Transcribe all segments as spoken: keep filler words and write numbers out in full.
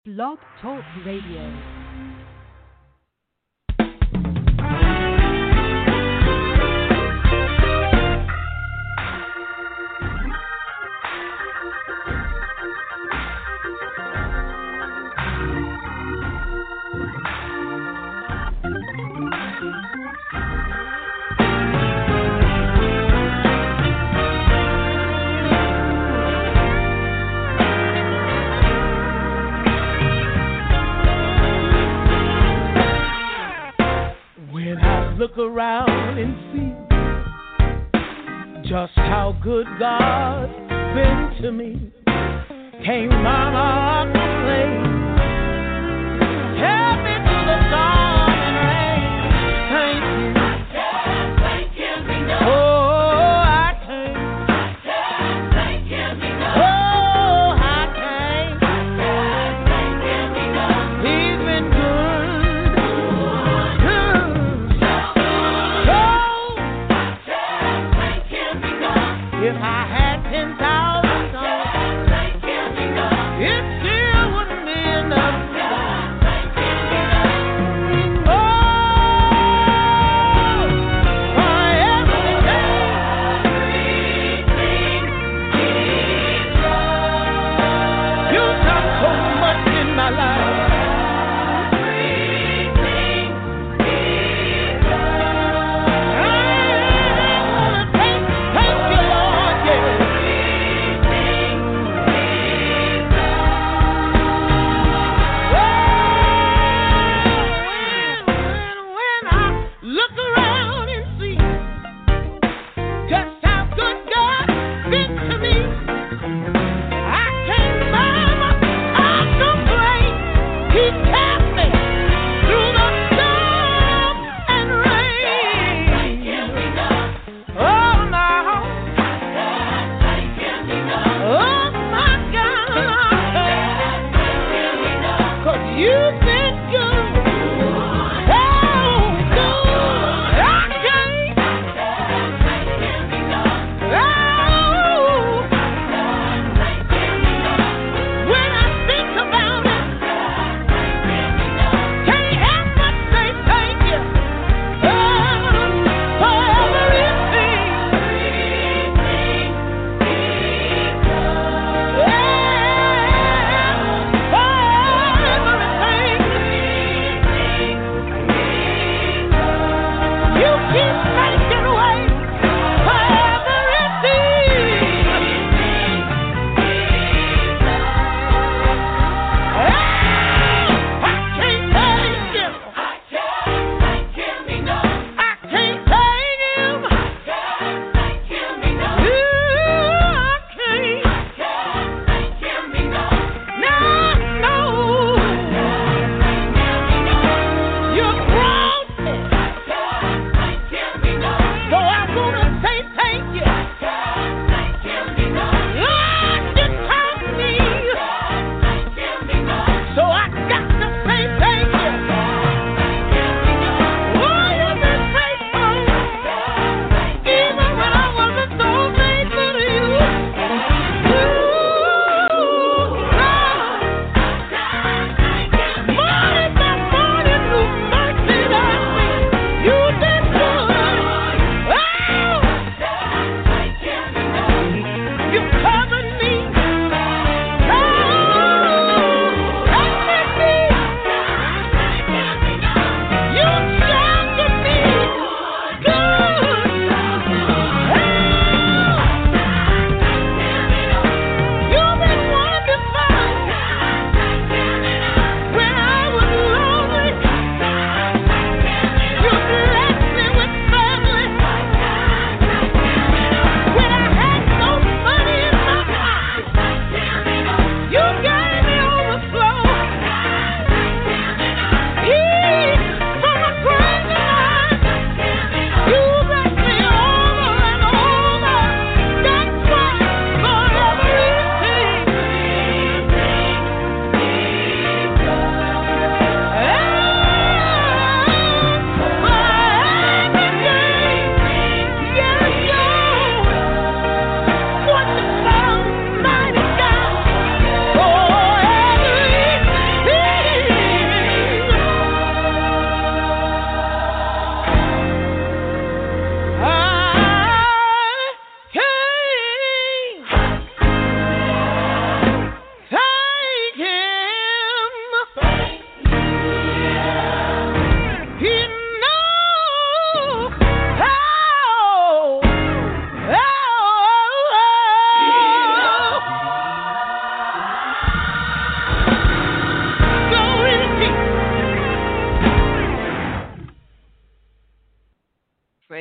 Blog Talk Radio. Look around and see just how good God's been to me. Came my play, help me through the storm and rain. Thank you. I can't thank him enough. Oh, I can't. I can't thank him enough. Oh, I can't. I can't thank him enough. He's been good. Good. If I had ten thousand dollars, it still wouldn't be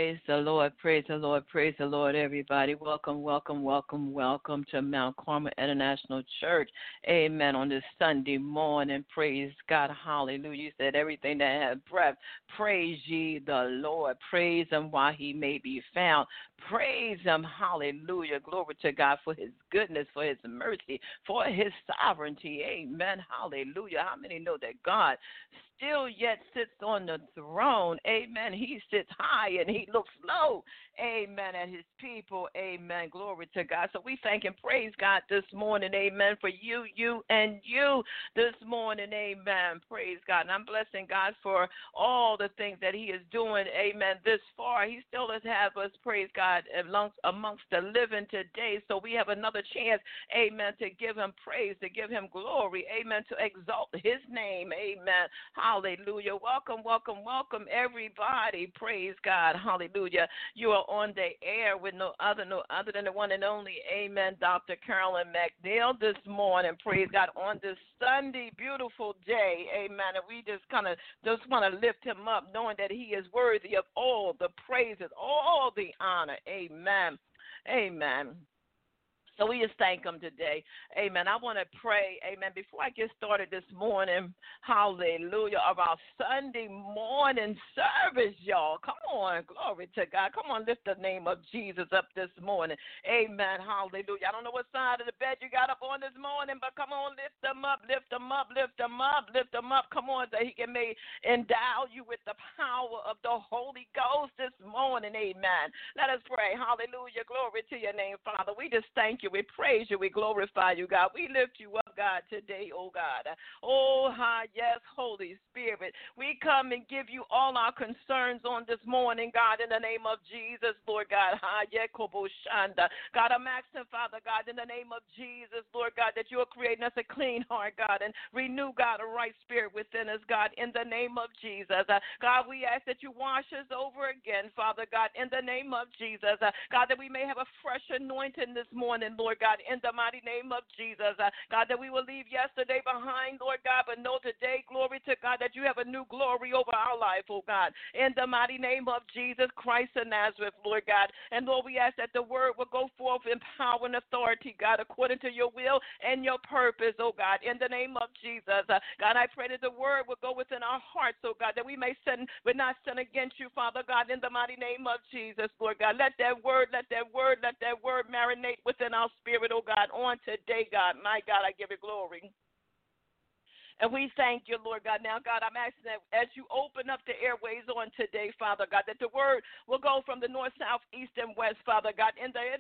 Praise the Lord, praise the Lord, praise the Lord, everybody. Welcome, welcome, welcome, welcome to Mount Carmel International Church. Amen. On this Sunday morning, praise God, hallelujah. You said everything that had breath, praise ye the Lord. Praise him while he may be found. Praise him, hallelujah. Glory to God for his goodness, for his mercy, for his sovereignty. Amen, hallelujah. How many know that God still yet sits on the throne? Amen. He sits high and he looks low. Amen. At his people. Amen. Glory to God. So we thank and praise God this morning. Amen. For you, you, and you this morning. Amen. Praise God. And I'm blessing God for all the things that he is doing. Amen. This far, he still does have us, praise God, amongst, amongst the living today. So we have another chance, amen, to give him praise, to give him glory. Amen. To exalt his name. Amen. Hallelujah. Welcome, welcome, welcome, everybody. Praise God. Hallelujah. You are on the air with no other, no other than the one and only, amen, Doctor Carolyn McNeil this morning. Praise God. On this Sunday, beautiful day. Amen. And we just kind of just want to lift him up, knowing that he is worthy of all the praises, all the honor. Amen. Amen. So we just thank him today. Amen. I want to pray, amen, before I get started this morning, hallelujah, of our Sunday morning service, y'all. Come on, glory to God. Come on, lift the name of Jesus up this morning. Amen, hallelujah. I don't know what side of the bed you got up on this morning, but come on, lift them up, lift them up, lift them up, lift them up. Come on, that he can may endow you with the power of the Holy Ghost this morning. Amen. Let us pray. Hallelujah. Glory to your name, Father. We just thank you. We praise you. We glorify you, God. We lift you up, God, today, oh God. Oh, hi, yes, Holy Spirit. We come and give you all our concerns on this morning, God, in the name of Jesus, Lord God. Hi, Yekobo Shanda. God, I'm asking, Father God, in the name of Jesus, Lord God, that you are creating us a clean heart, God, and renew, God, a right spirit within us, God, in the name of Jesus. Uh, God, we ask that you wash us over again, Father God, in the name of Jesus. Uh, God, that we may have a fresh anointing this morning, Lord God, in the mighty name of Jesus. Uh, God, that we will leave yesterday behind, Lord God, but know today, glory to God, that you have a new glory over our life, oh God, in the mighty name of Jesus Christ of Nazareth, Lord God. And Lord, we ask that the word will go forth in power and authority, God, according to your will and your purpose, oh God, in the name of Jesus. Uh, God, I pray that the word will go within our hearts, oh God, that we may sin, but not sin against you, Father God, in the mighty name of Jesus, Lord God. Let that word, let that word, let that word marinate within our spirit, oh God, on today, God. My God, I give you glory. And we thank you, Lord God. Now, God, I'm asking that as you open up the airways on today, Father God, that the word will go from the north, south, east, and west, Father God. In the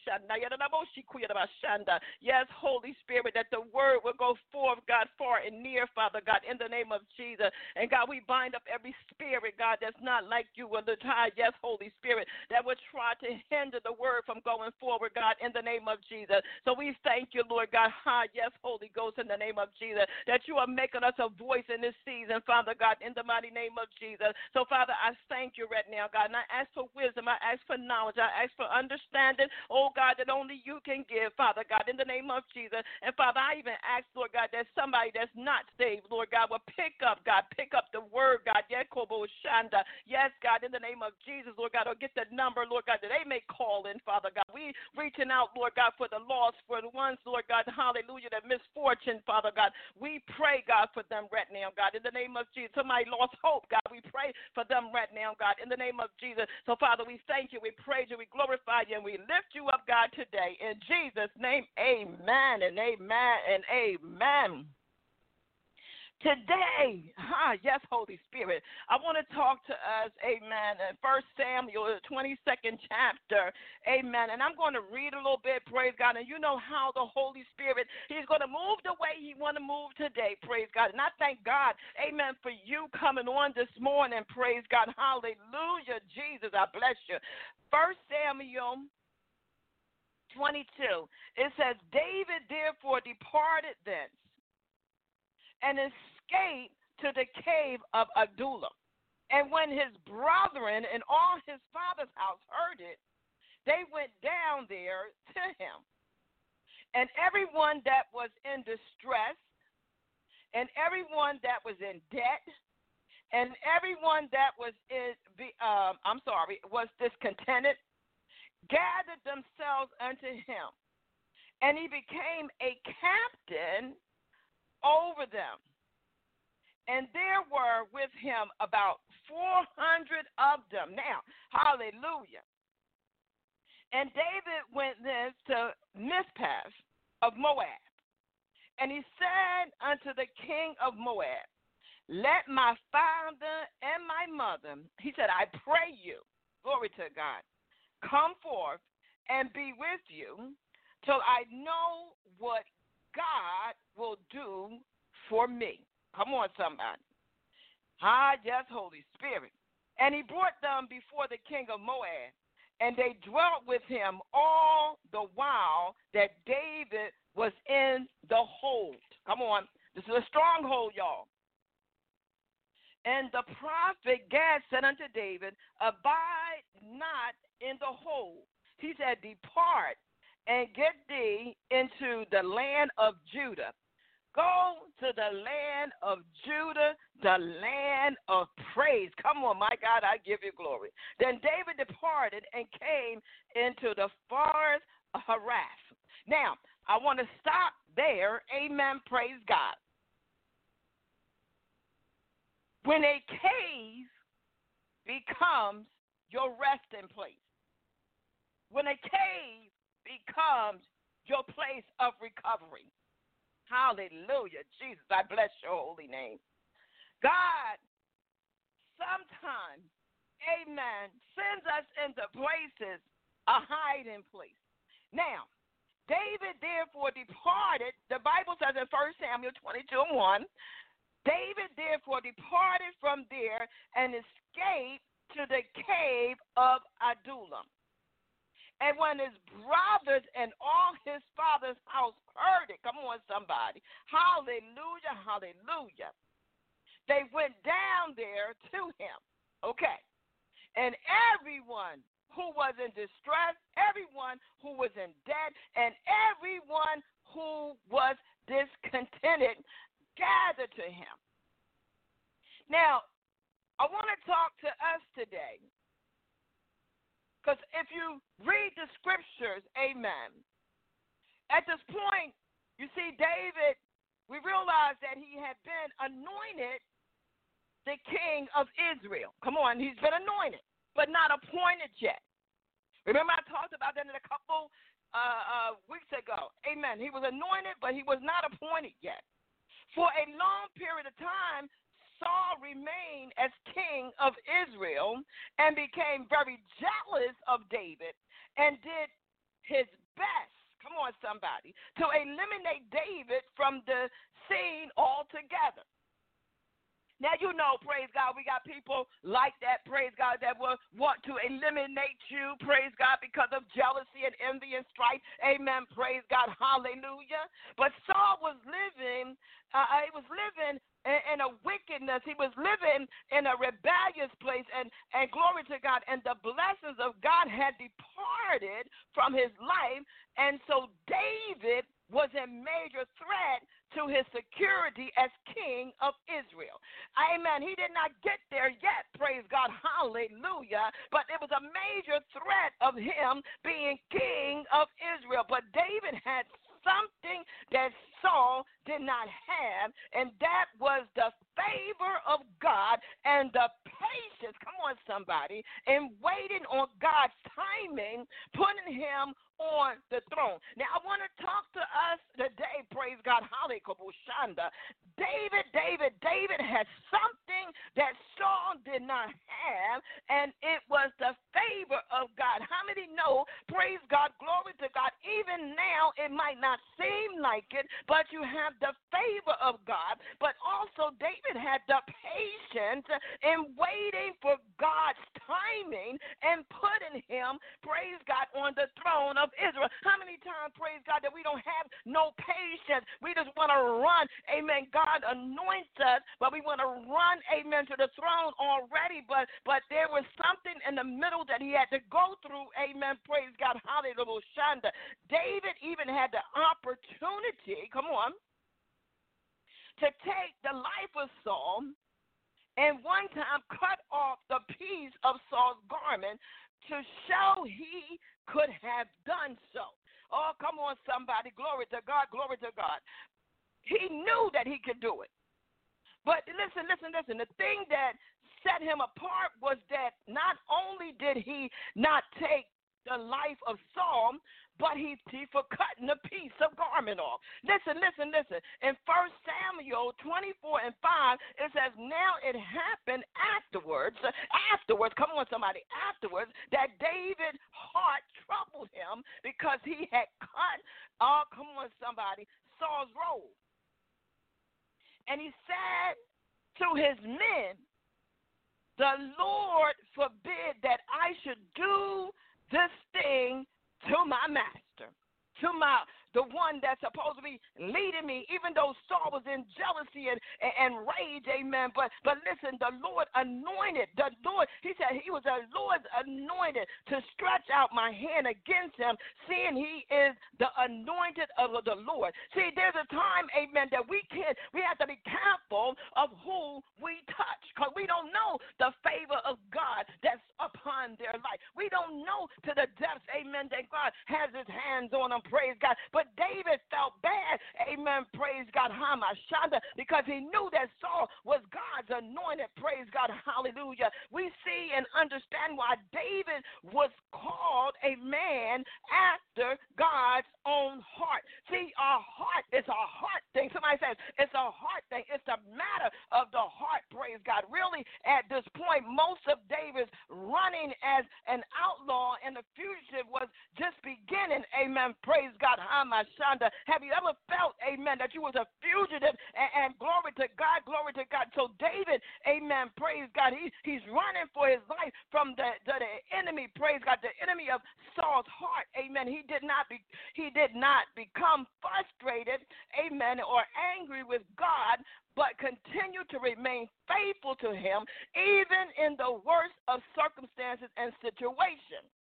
yes, Holy Spirit, that the word will go forth, God, far and near, Father God, in the name of Jesus. And God, we bind up every spirit, God, that's not like you, or the high, yes, Holy Spirit, that would try to hinder the word from going forward, God, in the name of Jesus. So we thank you, Lord God, high, yes, Holy Ghost, in the name of Jesus, that you are making us a voice in this season, Father God, in the mighty name of Jesus. So, Father, I thank you right now, God, and I ask for wisdom, I ask for knowledge, I ask for understanding, oh God, that only you can give, Father God, in the name of Jesus. And Father, I even ask, Lord God, that somebody that's not saved, Lord God, will pick up, God, pick up the word, God, Yekobo Shanda. Yes, God, in the name of Jesus, Lord God, or get the number, Lord God, that they may call in, Father God. We reaching out, Lord God, for the lost, for the ones, Lord God, hallelujah, that misfortune, Father God. We pray, God, for them right now, God, in the name of Jesus. Somebody lost hope, God. We pray for them right now, God, in the name of Jesus. So, Father, we thank you, we praise you, we glorify you, and we lift you up, God, today. In Jesus' name, amen and amen and amen. Today, ah, yes, Holy Spirit, I want to talk to us, amen, in First Samuel, the twenty-second chapter, amen, and I'm going to read a little bit, praise God, and you know how the Holy Spirit, he's going to move the way he want to move today, praise God, and I thank God, amen, for you coming on this morning, praise God, hallelujah, Jesus, I bless you. First Samuel twenty-two, it says, David therefore departed thence, and escaped to the cave of Adullam. And when his brethren and all his father's house heard it, they went down there to him. And everyone that was in distress, and everyone that was in debt, And everyone that was is, um, I'm sorry, was discontented, gathered themselves unto him, and he became a captain over them. And there were with him about four hundred of them. Now, hallelujah. And David went thence to Mizpah of Moab, and he said unto the king of Moab, let my father and my mother, he said, I pray you, glory to God, come forth and be with you till I know what God will do for me. Come on, somebody. Ah, yes, Holy Spirit. And he brought them before the king of Moab, and they dwelt with him all the while that David was in the hold. Come on. This is a stronghold, y'all. And the prophet Gad said unto David, abide not in the hold. He said, depart and get thee into the land of Judah. Go to the land of Judah, the land of praise. Come on, my God, I give you glory. Then David departed and came into the forest of Harath. Now, I want to stop there. Amen, praise God. When a cave becomes your resting place, when a cave becomes your place of recovery, hallelujah, Jesus, I bless your holy name. God sometimes, amen, sends us into places, a hiding place. Now, David therefore departed, the Bible says in First Samuel twenty-two and one, David therefore departed from there and escaped to the cave of Adullam. And when his brothers and all his father's house heard it, come on somebody, hallelujah, hallelujah, they went down there to him, okay? And everyone who was in distress, everyone who was in debt, and everyone who was discontented gathered to him. Now, I want to talk to us today, because if you read the scriptures, amen, at this point, you see David, we realize that he had been anointed the king of Israel. Come on, he's been anointed, but not appointed yet. Remember I talked about that in a couple uh, uh, weeks ago. Amen. He was anointed, but he was not appointed yet. For a long period of time, Saul remained as king of Israel and became very jealous of David and did his best, come on somebody, to eliminate David from the scene altogether. Now, you know, praise God, we got people like that, praise God, that will want to eliminate you, praise God, because of jealousy and envy and strife. Amen, praise God, hallelujah. But Saul was living, uh, he was living in, in a wickedness. He was living in a rebellious place, and, and glory to God, and the blessings of God had departed from his life, and so David was a major threat to his security as king of Israel. Amen. He did not get there yet, praise God, hallelujah, but it was a major threat of him being king of Israel. But David had something that Saul did not have, and that was the favor of God and the patience, come on somebody, in waiting on God's timing, putting him on the throne. Now, I want to talk to us today, praise God, hallelujah. David, David, David had something that Saul did not have, and it was the favor of God. How many know, praise God, glory to God, even now it might not seem like it, but you have the favor of God. But also David had the patience in waiting for God's timing and putting him, praise God, on the throne of Israel. How many times, praise God, that we don't have no patience? We just want to run, amen. God anoints us, but we want to run, amen, to the throne already, but but there was something in the middle that he had to go through, amen, praise God, hallelujah. David even had the opportunity, come on, to take the life of Saul and one time cut off the piece of Saul's garment to show he could have done so. Oh, come on, somebody. Glory to God, glory to God. He knew that he could do it. But listen, listen, listen. The thing that set him apart was that not only did he not take the life of Saul, but he, he for cutting a piece of garment off. Listen, listen, listen. In First Samuel twenty-four and five, it says, now it happened afterwards, afterwards, come on somebody, afterwards, that David's heart troubled him because he had cut, oh, come on somebody, Saul's robe. And he said to his men, the Lord forbid that I should do this thing to my master, to my the one that's supposed to be leading me, even though Saul was in jealousy and, and, and rage, amen. But but listen, the Lord anointed, the Lord, he said he was the Lord's anointed to stretch out my hand against him, seeing he is the anointed of the Lord. See, there's a time, amen, that we can't, we have to be careful of who we touch, because we don't know the favor of God that's upon their life. We don't know to the depths, amen, that God has his hands on them, praise God. But David felt bad, amen, praise God, Hamashanda, because he knew that Saul was God's anointed, praise God, hallelujah. We see and understand why David was called a man after God's own heart. See, our heart is a heart thing. Somebody says it's a heart thing. It's a matter of the heart, praise God. Really, at this point, most of David's running as an outlaw and a fugitive was just beginning, amen, praise God, Hamashanda. Have you ever felt, amen, that you was a fugitive and, and glory to God, glory to God. So David, amen, praise God, he, he's running for his life from the, the, the enemy, praise God, the enemy of Saul's heart, amen. He did not be, he did not become frustrated, amen, or angry with God, but continue to remain faithful to him even in the worst of circumstances and situations.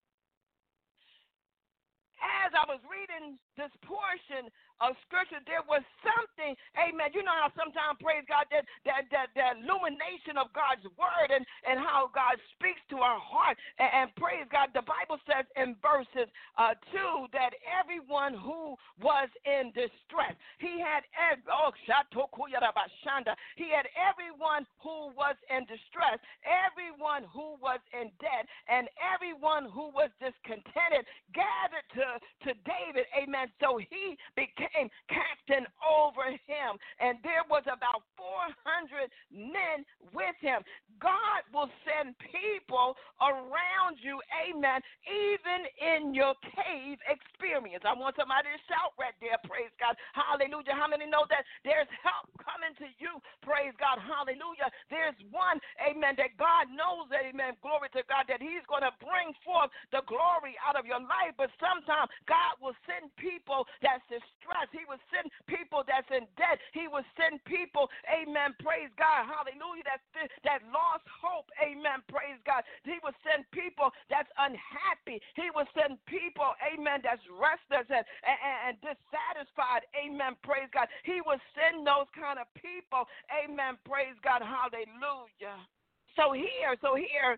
As I was reading this portion of scripture, there was something, amen. You know how sometimes, praise God, that that that, that illumination of God's word and, and how God speaks to our heart. And, and praise God, the Bible says in verses uh, two that everyone who was in distress, he had, oh, he had everyone who was in distress, everyone who was in debt, and everyone who was discontented gathered to to David, amen. So he became captain over him, and there was about four hundred men with him. God will send people around you, amen, even in your cave experience. I want somebody to shout right there, praise God, hallelujah. How many know that there's help coming to you, praise God, hallelujah. There's one, amen, that God knows, amen, glory to God, that he's going to bring forth the glory out of your life. But sometimes God will send people that's distressed. He will send people that's in debt. He will send people, amen, praise God, hallelujah, that, that lost hope, amen, praise God. He will send people that's unhappy. He will send people, amen, that's restless and, and, and dissatisfied, amen, praise God. He will send those kind of people, amen, praise God, hallelujah. So here, so here,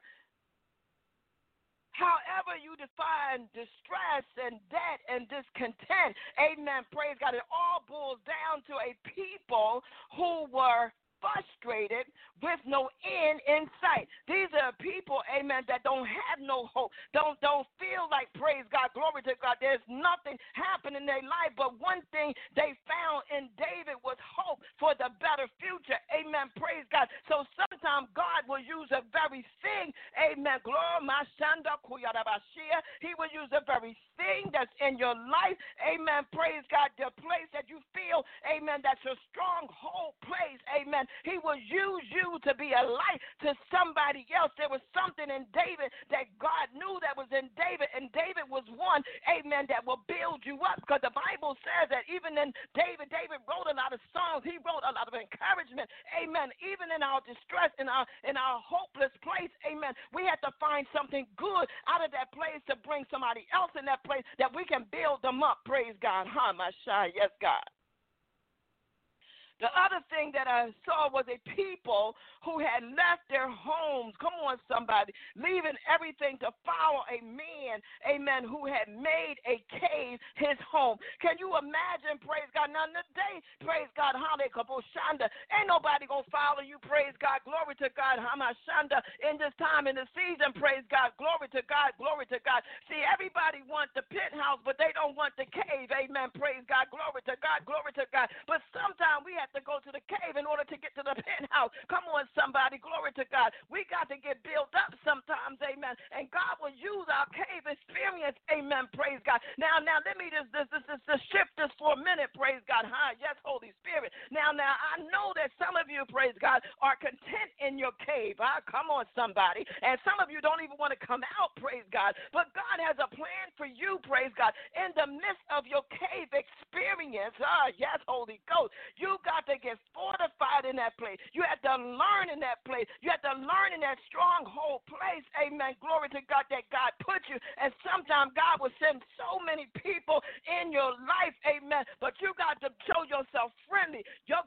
however you define distress and debt and discontent, amen, praise God, it all boils down to a people who were frustrated with no end in sight. These are people, amen, that don't have no hope, don't don't feel like, praise God, glory to God, there's nothing happening in their life. But one thing they found in David was hope for the better future, amen, praise God. So sometimes God will use a very thing, amen, glory, my shanda kuyarabashia. He will use the very thing that's in your life, amen, praise God, the place that you feel, amen, that's a stronghold place, amen. He will use you to be a light to somebody else. There was something in David that God knew that was in David, and David was one, amen, that will build you up, because the Bible says that even in David, David wrote a lot of songs. He wrote a lot of encouragement, amen. Even in our distress, in our in our hopeless place, amen, we have to find something good out of that place to bring somebody else in that place that we can build them up, praise God. Huh, my shy, yes, God. The other thing that I saw was a people who had left their homes. Come on, somebody. Leaving everything to follow a man, amen, who had made a cave his home. Can you imagine, praise God? Now, today, praise God, Shanda, ain't nobody going to follow you, praise God. Glory to God, Hamashanda, in this time, in the season, praise God. Glory to God, glory to God. See, everybody wants the penthouse, but they don't want the cave, amen, praise God. Glory to God, glory to God. But sometimes we have to go to the cave in order to get to the penthouse. Come on, somebody. Glory to God. We got to get built up sometimes, amen. And God will use our cave experience, amen. Praise God. Now, now, let me just this this this, this shift this for a minute, praise God. Huh? Yes, Holy Spirit. Now, now, I know that some of you, praise God, are content in your cave. Huh? Come on, somebody. And some of you don't even want to come out, praise God. But God has a plan for you, praise God, in the midst of your cave experience. Ah, yes, Holy Ghost. You got to get fortified in that place. You have to learn in that place. You have to learn in that stronghold place. Amen. Glory to God that God put you. And sometimes God will send so many people in your life. Amen. But you got to show yourself friendly. Your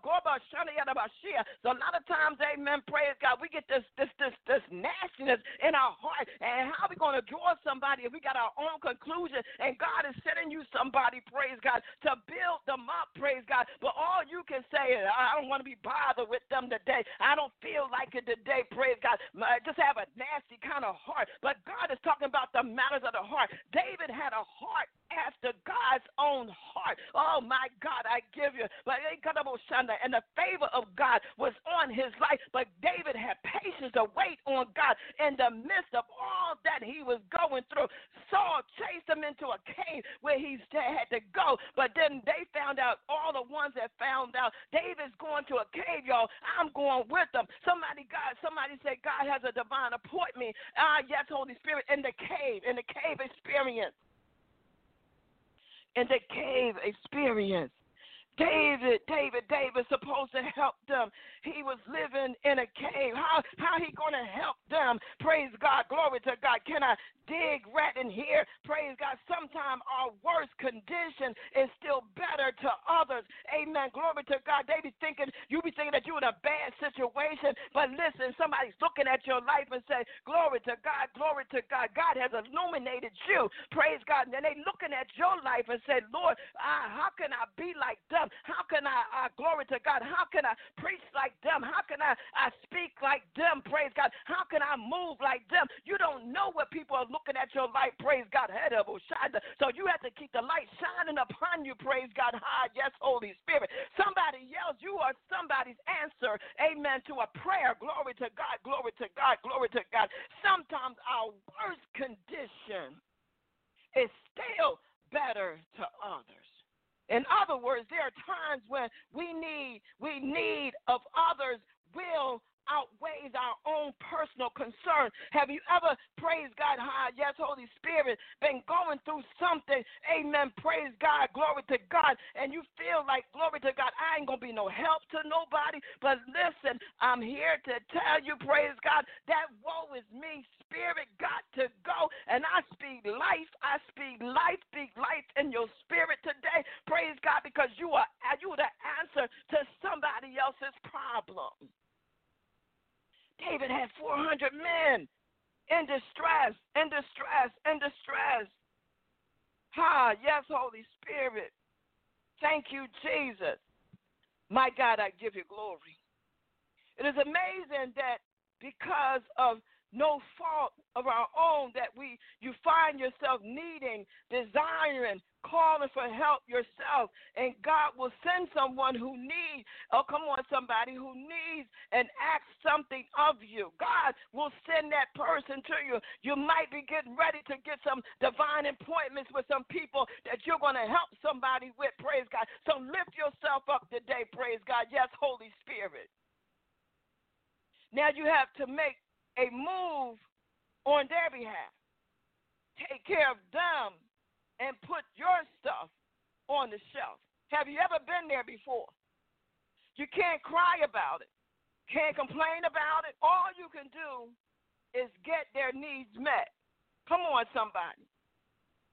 So a lot of times, amen, praise God, we get this this this this nastiness in our heart. And how are we going to draw somebody if we got our own conclusion and God is sending you somebody, praise God, to build them up, praise God. But all you can say is, I don't want to be bothered with them today. I don't feel like it today, praise God. I just have a nasty kind of heart. But God is talking about the matters of the heart. David had a heart after God's own heart. Oh, my God, I give you. But and the favor of God was on his life. But David had patience to wait on God in the midst of all that he was going through. Saul chased him into a cave where he had to go. But then they found out, all the ones that found out, David's going to a cave, y'all. I'm going with them. Somebody, God, somebody said God has a divine appointment. Ah, yes, Holy Spirit, in the cave, in the cave experience. In the cave experience. David, David, David supposed to help them. He was living in a cave. How how he going to help them? Praise God. Glory to God. Can I dig right in here? Praise God. Sometimes our worst condition is still better to others. Amen. Glory to God. They be thinking, you be thinking that you're in a bad situation. But listen, somebody's looking at your life and say, glory to God, glory to God. God has illuminated you. Praise God. And then they looking at your life and say, Lord, uh, how can I be like them? How can I, uh, glory to God, how can I preach like them? How can I, I speak like them? Praise God. How can I move like them? You don't know what people are looking at your life. Praise God. So you have to keep the light shining upon you. Praise God. Hi, yes, Holy Spirit. Somebody yells, you are somebody's answer. Amen. To a prayer. Glory to God. Glory to God. Glory to God. Sometimes our worst condition is still better to others. In other words, there are times when we need we need of others' will outweighs our own personal concern. Have you ever, praise God, hi, yes, Holy Spirit, been going through something, amen, praise God, glory to God, and you feel like, glory to God, I ain't going to be no help to nobody, but listen, I'm here to tell you, praise God, that woe is me spirit got to go, and I speak life, I speak life, speak life in your spirit today, praise God, because you are, you are the answer to somebody else's problem. David had four hundred men in distress, in distress, in distress. Ah, yes, Holy Spirit. Thank you, Jesus. My God, I give you glory. It is amazing that because of no fault of our own that we you find yourself needing, desiring, calling for help yourself, and God will send someone who needs, oh, come on, somebody who needs and asks something of you. God will send that person to you. You might be getting ready to get some divine appointments with some people that you're going to help somebody with, praise God. So lift yourself up today, praise God. Yes, Holy Spirit. Now you have to make a move on their behalf. Take care of them and put your stuff on the shelf. Have you ever been there before? You can't cry about it. Can't complain about it. All you can do is get their needs met. Come on, somebody.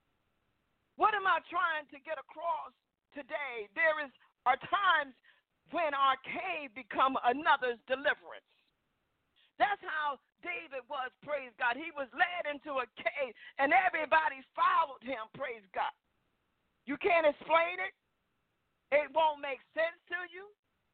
What am I trying to get across today? There is are times when our cave become another's deliverance. That's how David was, praise God. He was led into a cave, and everybody followed him, praise God. You can't explain it. It won't make sense to you.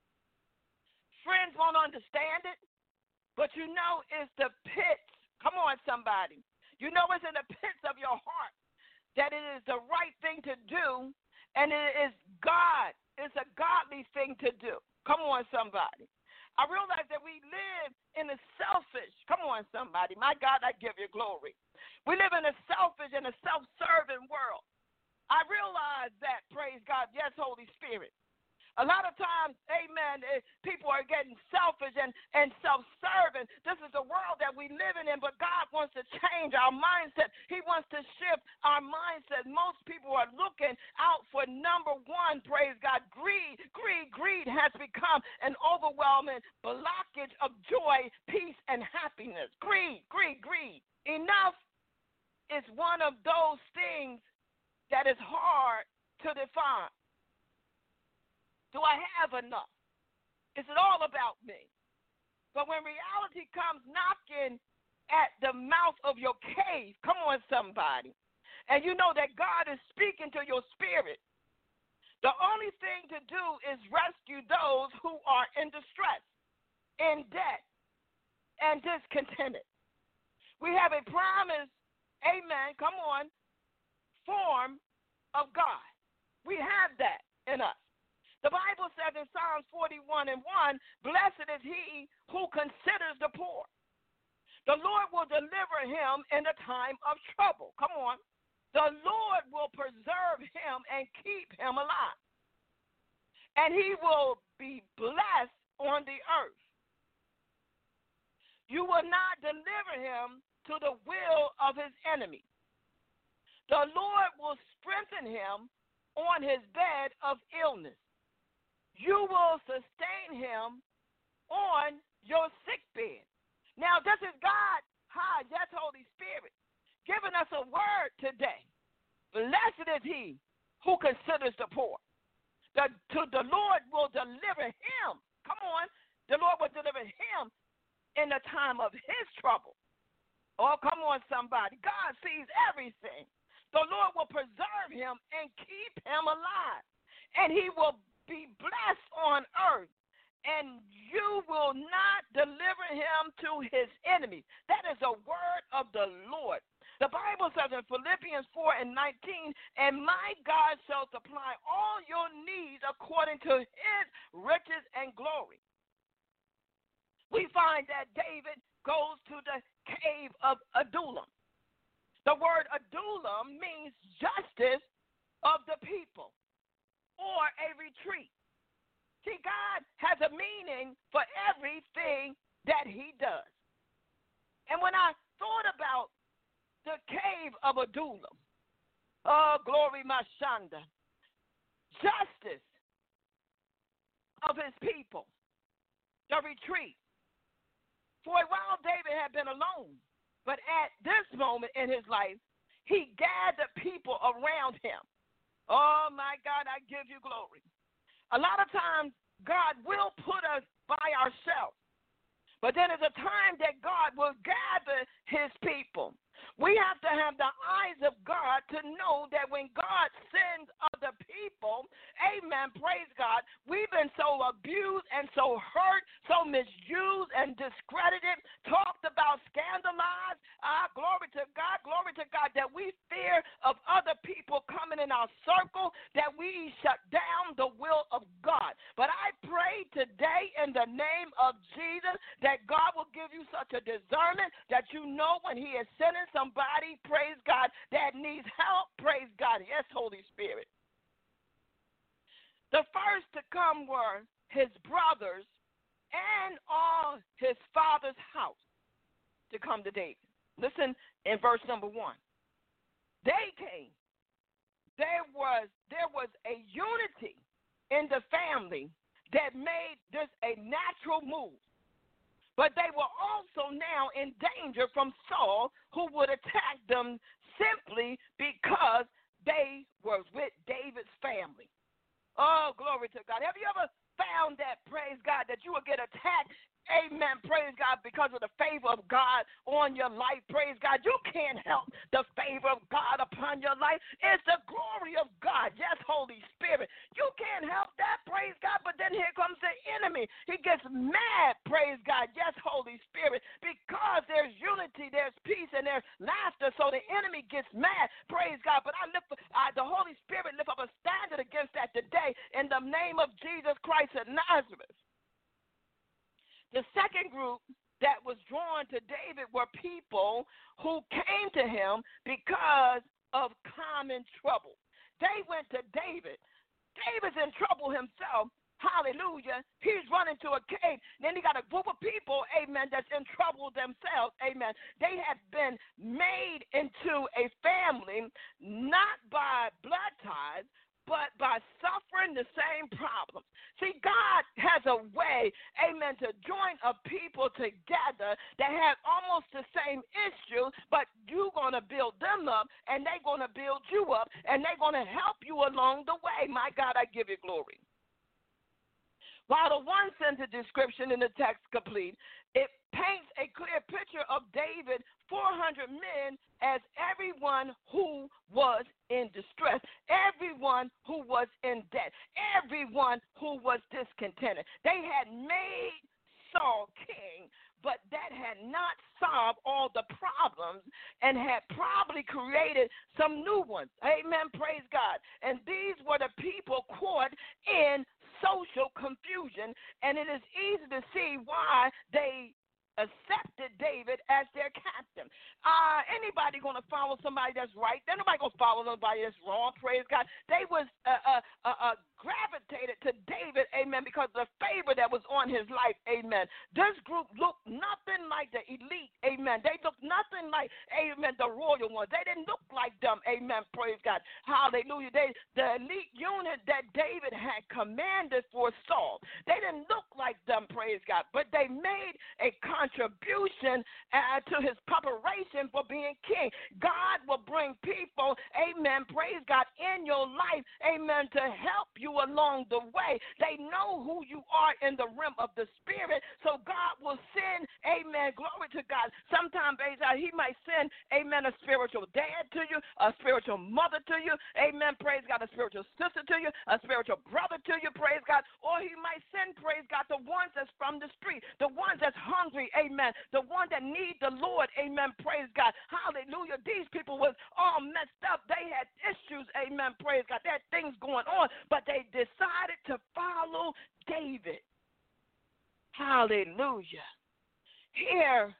Friends won't understand it. But you know it's the pits. Come on, somebody. You know it's in the pits of your heart that it is the right thing to do, and it is God. It's a godly thing to do. Come on, somebody. I realize that we live in a selfish, come on, somebody. My God, I give you glory. We live in a selfish and a self-serving world. I realize that, praise God. Yes, Holy Spirit. A lot of times, amen, people are getting selfish and, and self-serving. This is the world that we live in, but God wants to change our mindset. He wants to shift our mindset. Most people are looking out for number one, praise God, greed. Greed, greed has become an overwhelming blockage of joy, peace, and happiness. Greed, greed, greed. Enough is one of those things that is hard to define. Do I have enough? Is it all about me? But when reality comes knocking at the mouth of your cave, come on, somebody, and you know that God is speaking to your spirit, the only thing to do is rescue those who are in distress, in debt, and discontented. We have a promise, amen, come on, form of God. We have that in us. The Bible says in Psalms forty-one and one, blessed is he who considers the poor. The Lord will deliver him in the time of trouble. Come on. The Lord will preserve him and keep him alive. And he will be blessed on the earth. You will not deliver him to the will of his enemy. The Lord will strengthen him on his bed of illness. You will sustain him on your sick bed. Now, this is God, hi, yes, Holy Spirit, giving us a word today. Blessed is he who considers the poor. The, to, the Lord will deliver him. Come on. The Lord will deliver him in the time of his trouble. Oh, come on, somebody. God sees everything. The Lord will preserve him and keep him alive. And he will be blessed on earth, and you will not deliver him to his enemies. That is a word of the Lord. The Bible says in Philippians four and nineteen, and my God shall supply all your needs according to his riches and glory. We find that David goes to the cave of Adullam. The word Adullam means justice of the people, or a retreat. See, God has a meaning for everything that he does. And when I thought about the cave of Adullam, oh, glory, Mashanda, justice of his people, the retreat. For a while, David had been alone, but at this moment in his life, he gathered people around him. Oh, my God, I give you glory. A lot of times, God will put us by ourselves. But then there's a time that God will gather his people. We have to have the eyes of God to know that when God sends other people, amen, praise God, we've been so abused and so hurt, so misused and discredited, talked about, scandalized, ah, glory to God, glory to God, that we fear of other people coming in our circle, that we shut down the will of God. But I pray today in the name of Jesus that God will give you such a discernment that you know when he is sending somebody, praise God, that needs help, praise God. Yes, Holy Spirit. The first to come were his brothers and all his father's house to come to David. Listen in verse number one. They came. There was, there was a unity in the family that made this a natural move. But they were also now in danger from Saul, who would attack them simply because they were with David's family. Oh, glory to God. Have you ever found that, praise God, that you will get attacked. Amen. Praise God, because of the favor of God on your life. Praise God. You can't help the favor of God upon your life. It's the glory of God. Yes, Holy Spirit. You can't help that. Praise God. But then here comes the enemy. He gets mad. Praise God. Yes, Holy Spirit. Because there's unity, there's peace, and there's laughter. So the enemy gets mad. Praise God. But I lift, uh, the Holy Spirit lift up a standard against that today in the name of Jesus Christ of Nazareth. The second group that was drawn to David were people who came to him because of common trouble. They went to David. David's in trouble himself. Hallelujah. He's running to a cave. Then he got a group of people, amen, that's in trouble themselves, amen. They have been made into a family not by blood ties, but by suffering the same problems. See, God has a way, amen, to join a people together that have almost the same issue, but you're going to build them up, and they're going to build you up, and they're going to help you along the way. My God, I give you glory. While the one sentence description in the text complete, it paints a clear picture of David, four hundred men, as everyone who was in distress, everyone who was in debt, everyone who was discontented. They had made Saul king, but that had not solved all the problems and had probably created some new ones. Amen. Praise God. And these were the people caught in social confusion, and it is easy to see why they accepted David as their captain. Uh, anybody going to follow somebody that's right? They're nobody going to follow somebody that's wrong. Praise God. They was uh, uh, uh, uh, gravitated to David, amen, because of the favor that was on his life, amen. This group looked nothing like the elite, amen. They looked nothing like, amen, the royal ones. They didn't look like them, amen, praise God. Hallelujah. They, the elite unit that David had commanded for Saul, they didn't look like them, praise God, but they made a contribution uh, to his preparation for being king. God will bring people, amen, praise God, in your life, amen, to help you along the way. They know who you are in the realm of the spirit, so God will send, amen, glory to God. Sometimes he might send, amen, a spiritual dad to you, a spiritual mother to you, amen, praise God, a spiritual sister to you, a spiritual brother to you, praise God, or he might send, praise God, the ones that's from the street, the ones that's hungry, amen, the ones that need the Lord, amen, praise God, hallelujah. These people was all messed up. They had issues, amen, praise God. They had things going on, but they decided to follow David. Hallelujah. Here,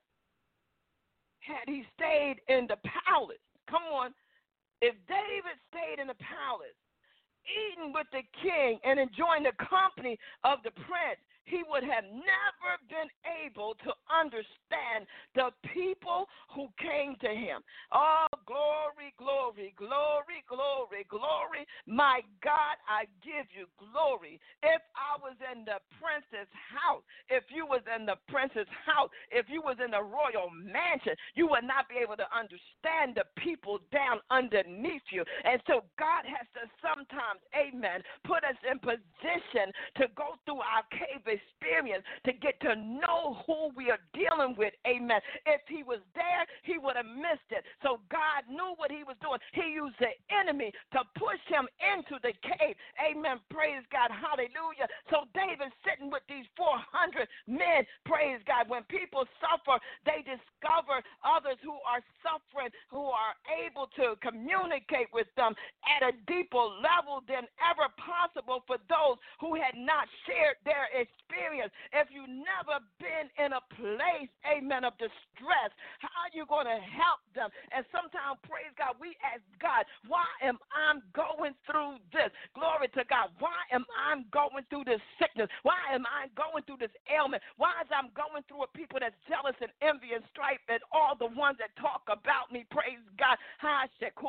had he stayed in the palace, come on, if David stayed in the palace, eating with the king and enjoying the company of the prince, he would have never been able to understand the people who came to him. Oh, glory, glory, glory, glory, glory. My God, I give you glory. If I was in the prince's house, if you was in the prince's house, if you was in the royal mansion, you would not be able to understand the people down underneath you. And so God has to sometimes, amen, put us in position to go through our cave experience to get to know who we are dealing with, amen. If he was there, he would have missed it. So God knew what he was doing. He used the enemy to push him into the cave, amen, praise God, hallelujah. So David's sitting with these four hundred men, praise God. When people suffer, they discover others who are suffering, who are able to communicate with them at a deeper level than ever possible for those who had not shared their experience. If you've never been in a place, amen, of distress, how are you going to help them? And sometimes, praise God, we ask God, why am I going through this? Glory to God. Why am I going through this sickness? Why am I going through this ailment? Why is I'm going through a people that's jealous and envy and strife and all the ones that talk about me, praise God. Why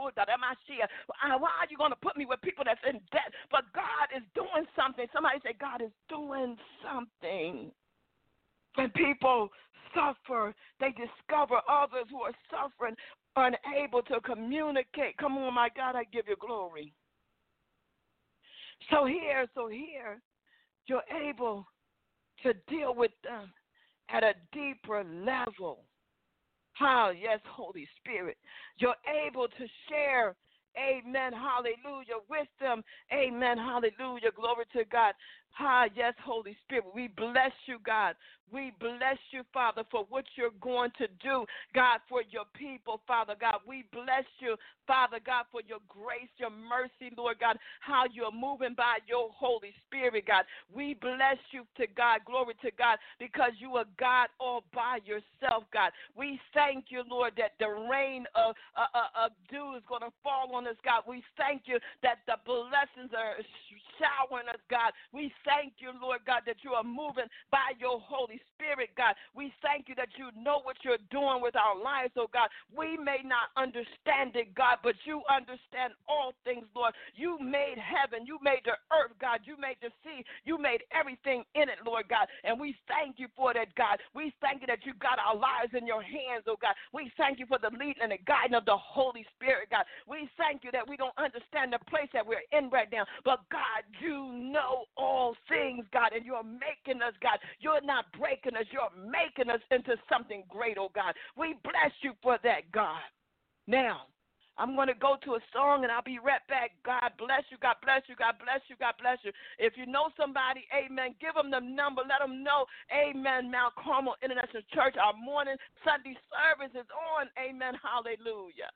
are you going to put me with people that's in debt? But God is doing something. Somebody say, God is doing something. When people suffer, they discover others who are suffering, unable to communicate. Come on, my God, I give you glory. So here, so here, You're able to deal with them at a deeper level. How, yes, Holy Spirit. You're able to share, amen, hallelujah, with them. Amen, hallelujah, glory to God. Ah, yes, Holy Spirit, we bless you, God. We bless you, Father, for what you're going to do, God, for your people, Father God. We bless you, Father God, for your grace, your mercy, Lord God, how you're moving by your Holy Spirit, God. We bless you to God, glory to God, because you are God all by yourself, God. We thank you, Lord, that the rain of, uh, of dew is going to fall on us, God. We thank you that the blessings are showering us, God. We thank you, Lord God, that you are moving by your Holy Spirit, God. We thank you that you know what you're doing with our lives, oh God. We may not understand it, God, but you understand all things, Lord. You made heaven. You made the earth, God. You made the sea. You made everything in it, Lord God. And we thank you for that, God. We thank you that you got our lives in your hands, oh God. We thank you for the leading and the guiding of the Holy Spirit, God. We thank you that we don't understand the place that we're in right now, but God, you know all things, God, and you're making us, God. You're not breaking us. You're making us into something great, oh God. We bless you for that, God. Now, I'm going to go to a song, and I'll be right back. God bless you. God bless you. God bless you. God bless you. If you know somebody, amen, give them the number. Let them know, amen, Mount Carmel International Church, our morning Sunday service is on. Amen. Hallelujah.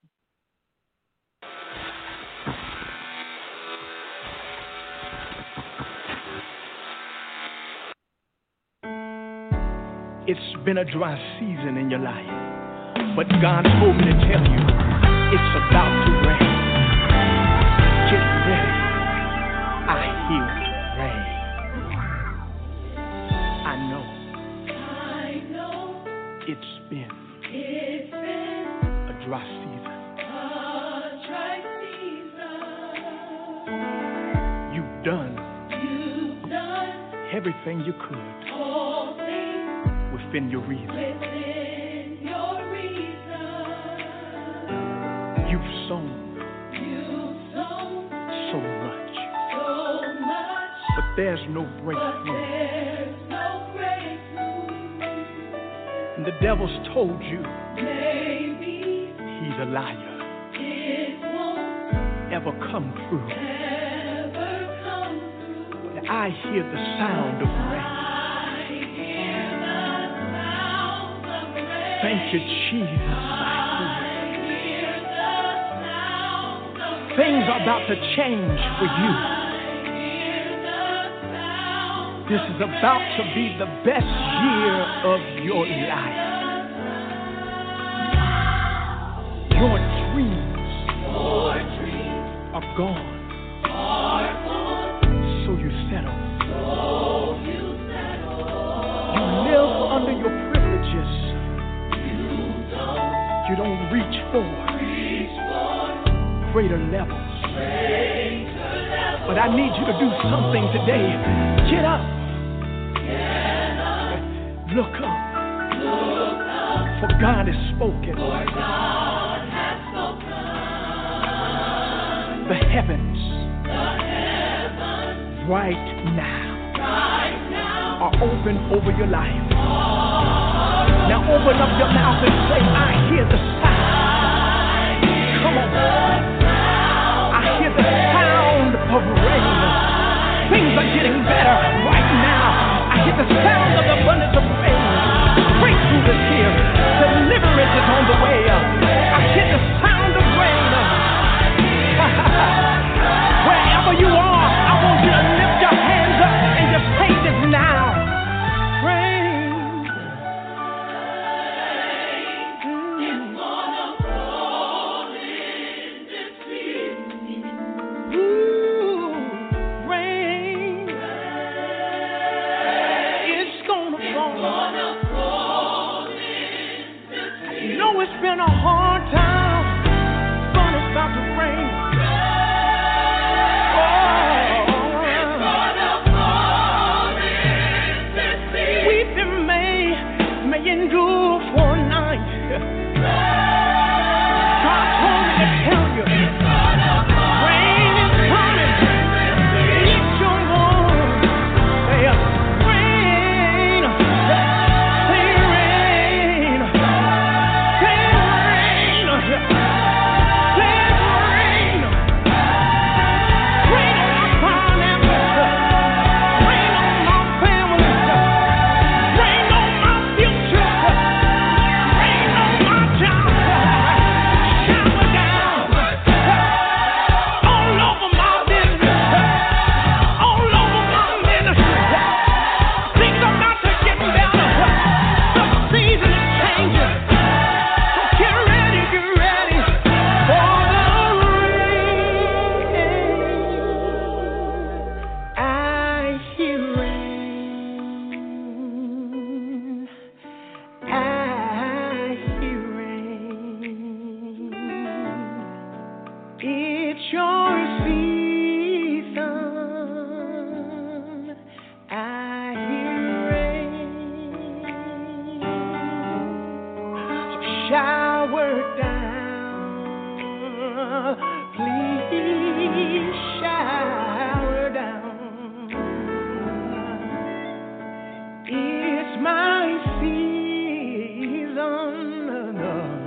It's been a dry season in your life, but God told me to tell you it's about to rain. Get ready. I hear rain. I know. I know. It's been. It's been a dry season. A dry season. You've done. You've done everything you could. All things. Within your reason. Within your reason. You've sown. You've sown so much. So much. But there's no breakthrough. But there's no breakthrough. And the devil's told you. Maybe. He's a liar. It won't ever come through. Ever come through. But I hear the sound of rain. Thank you, Jesus. I hear the sound of things are about to change for you. This is about to be the best year of your life. Your dreams, your dreams are gone. Are gone. So you settle. So you settle. You live under your privileges. You don't reach for, reach for greater levels. Greater levels. But I need you to do something today. Get up. Get up. Look up. Look up. For God has spoken. For God has spoken. The heavens, the heavens right now, right now are open over your life. Now open up your mouth and say, I hear the sound. Come on. I hear the sound of rain. Things are getting better right now. I hear the sound of the abundance of rain. Breakthrough is here. Deliverance is on the way. I hear the sound of rain. Wherever you are, I want you to lift your hands up and just say this now. It's been a hard time, but it's about to rain. Oh, it's gonna fall in this sea. Weeping may, may endure for a night. God told me to tell you, it's gonna fall. Rain is coming. Lift your voice. Say, shower down. Please shower down. It's my season.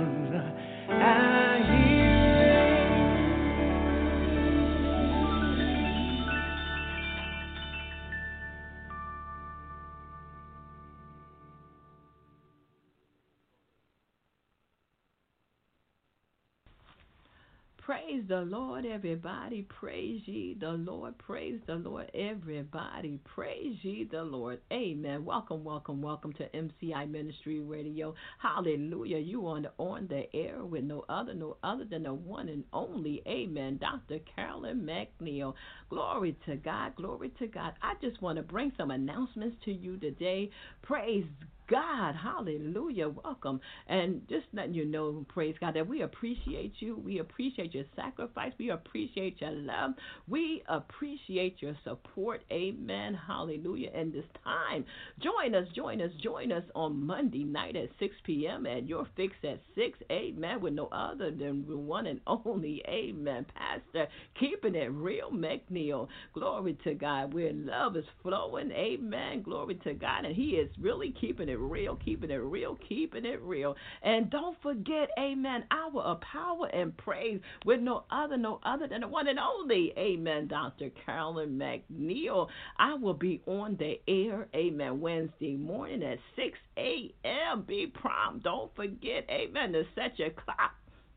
I hear. Praise the Lord, everybody. Praise ye the Lord. Praise the Lord, everybody. Praise ye the Lord. Amen. Welcome, welcome, welcome to M C I Ministry Radio. Hallelujah. You on the, on the air with no other, no other than the one and only, amen, Doctor Carolyn McNeil. Glory to God. Glory to God. I just want to bring some announcements to you today. Praise God, hallelujah, welcome. And just letting you know, praise God, that we appreciate you. We appreciate your sacrifice. We appreciate your love. We appreciate your support. Amen, hallelujah. And this time, join us, join us, join us on Monday night at six p.m. at Your Fix at six. Amen, with no other than the one and only, amen, Pastor, keeping it real, McNeil. Glory to God, where love is flowing. Amen, glory to God. And he is really keeping it real, keeping it real, keeping it real. And don't forget, amen, hour of power and praise with no other, no other than the one and only, amen, Doctor Carolyn McNeil. I will be on the air, amen, Wednesday morning at six a.m. Be prompt. Don't forget, amen, to set your clock.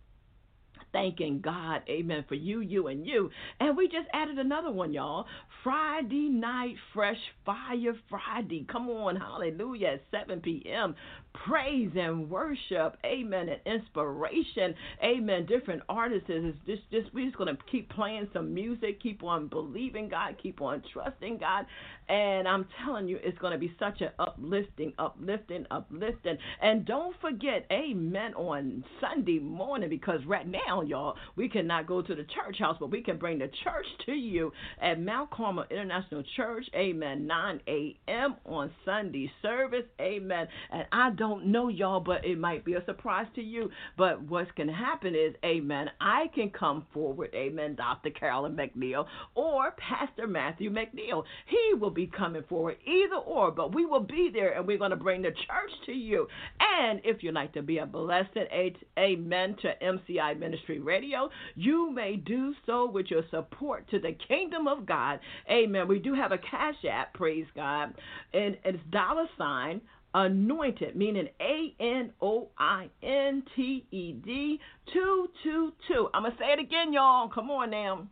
Thanking God, amen, for you, you, and you. And we just added another one, y'all. Friday night, Fresh Fire Friday. Come on, hallelujah, at seven p.m. Praise and worship, amen, and inspiration, amen. Different artists. It's just, just, we're just going to keep playing some music, keep on believing God, keep on trusting God. And I'm telling you, it's going to be such an uplifting, uplifting, uplifting. And don't forget, amen, on Sunday morning, because right now, y'all, we cannot go to the church house, but we can bring the church to you at Mount Carmel International Church, amen, nine a.m. on Sunday service, amen. And I don't know, y'all, but it might be a surprise to you. But what's going to happen is, amen, I can come forward, amen, Doctor Carolyn McNeil or Pastor Matthew McNeil. He will be coming forward, either or, but we will be there, and we're going to bring the church to you. And if you'd like to be a blessed, amen, to M C I Ministry Radio, you may do so with your support to the kingdom of God. Amen. We do have a cash app, praise God, and it's dollar sign anointed, meaning A N O I N T E D two two two. I'm going to say it again, y'all. Come on now.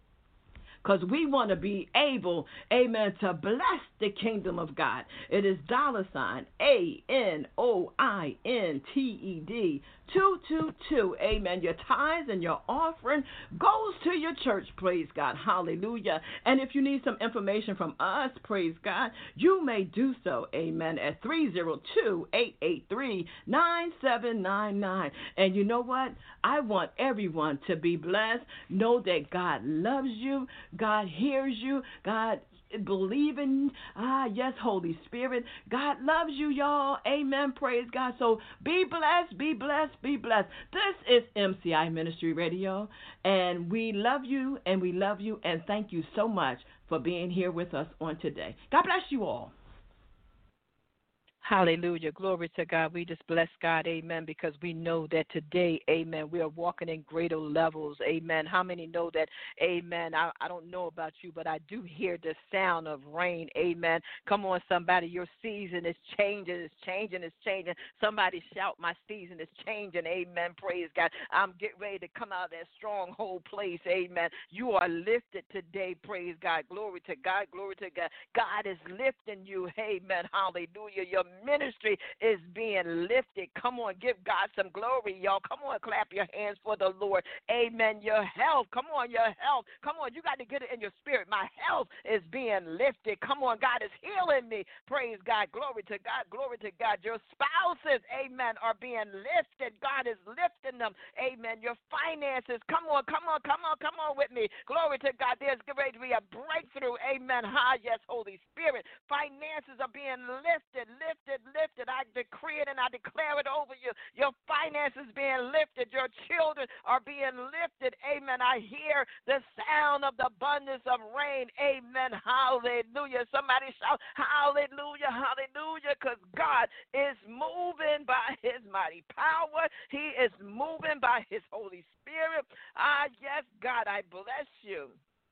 Because we want to be able, amen, to bless the kingdom of God. It is dollar sign A N O I N T E D two two two. Amen. Your tithes and your offering goes to your church. Praise God. Hallelujah. And if you need some information from us, praise God, you may do so. Amen. At three oh two, eight eight three, nine seven nine nine. And you know what? I want everyone to be blessed. Know that God loves you. God hears you. God believe in, ah, yes, Holy Spirit. God loves you, y'all. Amen. Praise God. So be blessed, be blessed, be blessed. This is M C I Ministry Radio, and we love you, and we love you, and thank you so much for being here with us on today. God bless you all. Hallelujah. Glory to God. We just bless God. Amen. Because we know that today, amen, we are walking in greater levels. Amen. How many know that? Amen. I, I don't know about you, but I do hear the sound of rain. Amen. Come on, somebody. Your season is changing. It's changing. It's changing. Somebody shout, my season is changing. Amen. Praise God. I'm getting ready to come out of that stronghold place. Amen. You are lifted today. Praise God. Glory to God. Glory to God. God is lifting you. Amen. Hallelujah. Your ministry is being lifted. Come on, give God some glory, y'all. Come on, clap your hands for the Lord. Amen. Your health. Come on, your health. Come on, you got to get it in your spirit. My health is being lifted. Come on, God is healing me. Praise God. Glory to God. Glory to God. Your spouses, amen, are being lifted. God is lifting them. Amen. Your finances. Come on, come on, come on, come on with me. Glory to God. There's going to be a breakthrough. Amen. Ha, yes, Holy Spirit. Finances are being lifted, lifted. Lifted, lifted. I decree it and I declare it over you. Your finances being lifted. Your children are being lifted. Amen. I hear the sound of the abundance of rain. Amen. Hallelujah. Somebody shout, hallelujah, hallelujah, because God is moving by his mighty power. He is moving by his Holy Spirit. Ah, yes, God, I bless you.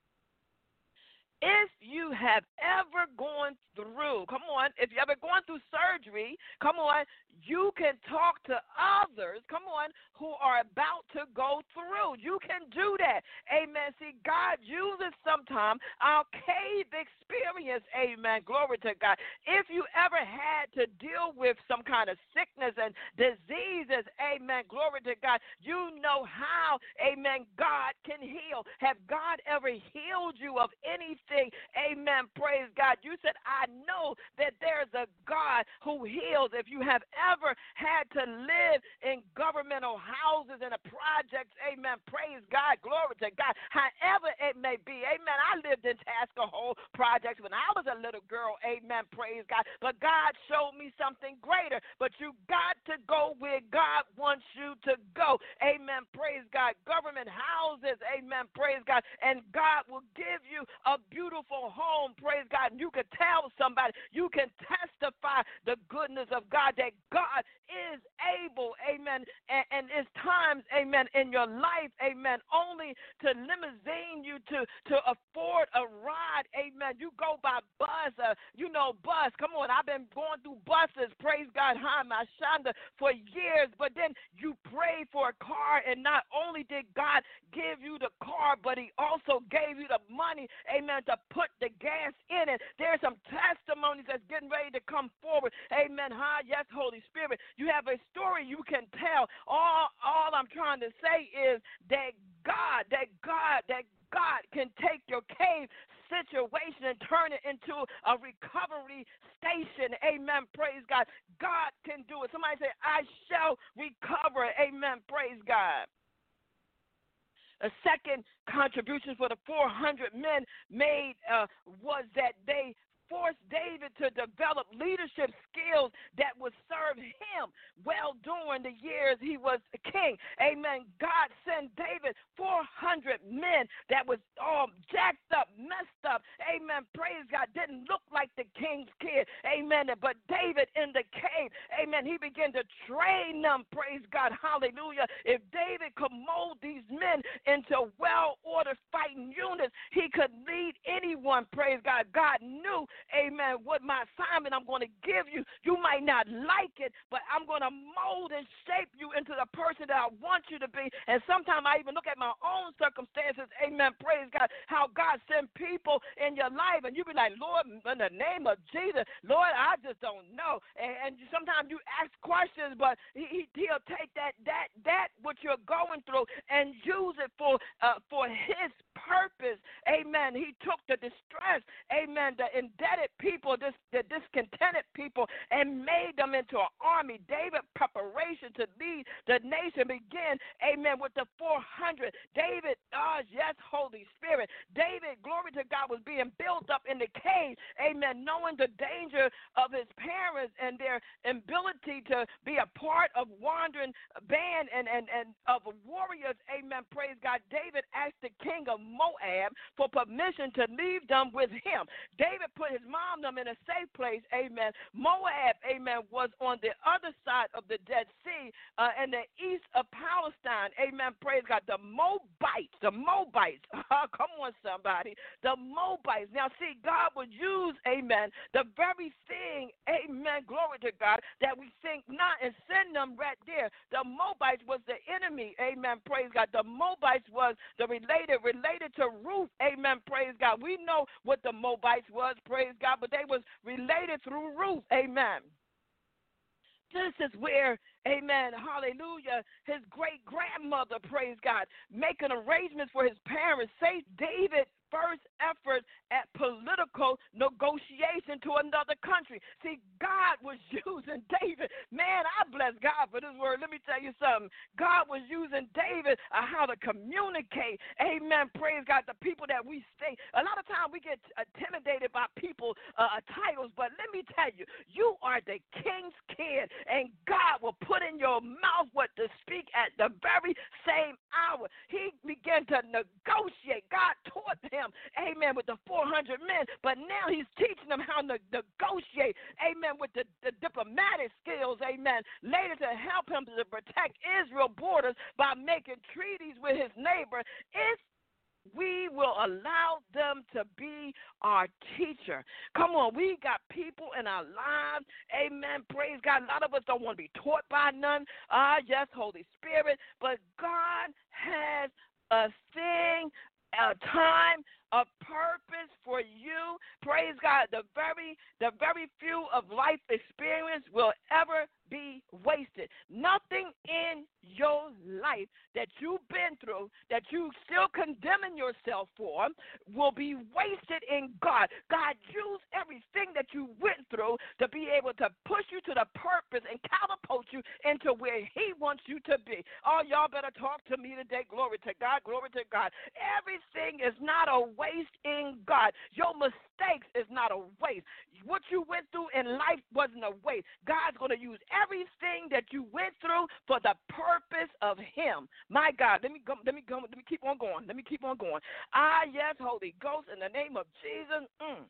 If you have ever gone through, come on, if you've ever gone through surgery, come on, you can talk to others, come on, who are about to go through. You can do that. Amen. See, God uses sometimes our cave experience. Amen. Glory to God. If you ever had to deal with some kind of sickness and diseases, amen, glory to God, you know how, amen, God can heal. Have God ever healed you of anything? Amen. Praise God. You said, I know that there's a God who heals. If you have ever had to live in governmental houses and a projects, amen. Praise God. Glory to God. However it may be. Amen. I lived in Tasker-Hole projects when I was a little girl. Amen. Praise God. But God showed me something greater. But you got to go where God wants you to go. Amen. Praise God. Government houses. Amen. Praise God. And God will give you a beautiful home. Praise God. And you can tell somebody. You can testify the goodness of God, that God is able, amen, and, and it's times, amen, in your life, amen, only to limousine you to, to afford a ride, amen. You go by bus, uh, you know, bus. Come on, I've been going through buses, praise God, hi, my Shonda, for years, but then you pray for a car, and not only did God give you the car, but he also gave you the money, amen, to put the gas in it. There's some testimonies that's getting ready to come forward, amen, hi, yes, Holy Spirit. You have a story you can tell. All, all I'm trying to say is that God, that God, that God can take your cave situation and turn it into a recovery station. Amen. Praise God. God can do it. Somebody say, I shall recover. Amen. Praise God. A second contribution for the four hundred men made uh, was that they forced David to develop leadership skills that would serve him well during the years he was king. Amen. God sent David four hundred men that was all jacked up, messed up. Amen. Praise God. Didn't look like the king's kid. Amen. But David in the cave, amen, he began to train them. Praise God. Hallelujah. If David could mold these men into well-ordered fighting units, he could lead anyone. Praise God. God knew, amen, what my assignment I'm going to give you. You might not like it, but I'm going to mold and shape you into the person that I want you to be. And sometimes I even look at my own circumstances, amen, praise God, how God sent people in your life, and you be like, Lord, in the name of Jesus, Lord, I just don't know. And, and sometimes you ask questions, but he, he'll take that, that, that what you're going through and use it for, uh, for his purpose. Amen. He took the distress, amen, the indebted people, this, the discontented people, and made them into an army. David preparation to lead the nation began, amen, with the four hundred. David, oh, yes, Holy Spirit. David, glory to God, was being built up in the cave, amen, knowing the danger of his parents and their ability to be a part of wandering band and, and, and of warriors, amen, praise God. David asked the king of Moab for permission to leave them with him. David put his mom them in a safe place, amen. Moab, amen, was on the other side of the Dead Sea uh, in the east of Palestine, amen, praise God. The Moabites, the Moabites, uh, come on somebody, the Moabites. Now see, God would use, amen, the very thing, amen, glory to God, that we think not and send them right there. The Moabites was the enemy, amen, praise God. The Moabites was the related, related to Ruth, amen, praise God. We know what the Moabites was, praise God, but they was related through Ruth, amen. This is where, amen, hallelujah, his great-grandmother, praise God, making arrangements for his parents, saved David first effort at political negotiation to another country. See, God was using David. Man, I bless bless God for this word. Let me tell you something. God was using David uh, how to communicate. Amen. Praise God. The people that we stay. A lot of times we get intimidated by people uh, titles, but let me tell you, you are the king's kid, and God will put in your mouth what to speak at the very same hour. He began to negotiate. God taught him, amen, with the four hundred men, but now he's teaching them how to negotiate, amen, with the, the diplomatic skills, amen, later to help him to protect Israel borders by making treaties with his neighbor. If we will allow them to be our teacher. Come on, we got people in our lives, amen, praise God. A lot of us don't want to be taught by none. Ah, uh, yes, Holy Spirit, but God has a thing, a time, a purpose for you. Praise God. The very, the very few of life experience will ever be wasted. Nothing in your life that you've been through that you still condemning yourself for will be wasted in God. God used everything that you went through to be able to push you to the purpose and catapult you into where he wants you to be. Oh, y'all better talk to me today. Glory to God. Glory to God. Everything is not a waste in God. Your mistakes is not a waste. What you went through in life wasn't a waste. God's going to use everything that you went through for the purpose of him. My God, let me go, let me go, let me keep on going. Let me keep on going. Ah, yes, Holy Ghost, in the name of Jesus. Mm.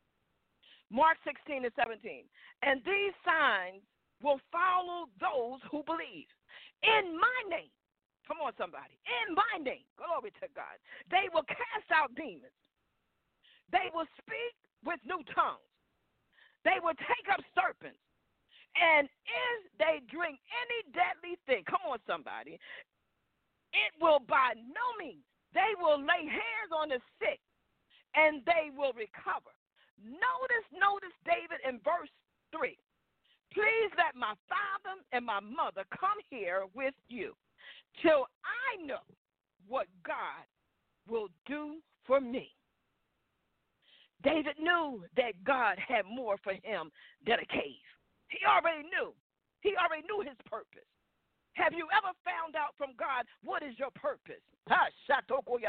Mark sixteen and seventeen. And these signs will follow those who believe. In my name. Come on, somebody. In my name. Glory to God. They will cast out demons. They will speak with new tongues. They will take up serpents. And if they drink any deadly thing, come on, somebody, it will by no means, they will lay hands on the sick, and they will recover. Notice, notice David in verse three. Please let my father and my mother come here with you till I know what God will do for me. David knew that God had more for him than a cave. He already knew. He already knew his purpose. Have you ever found out from God what is your purpose? Have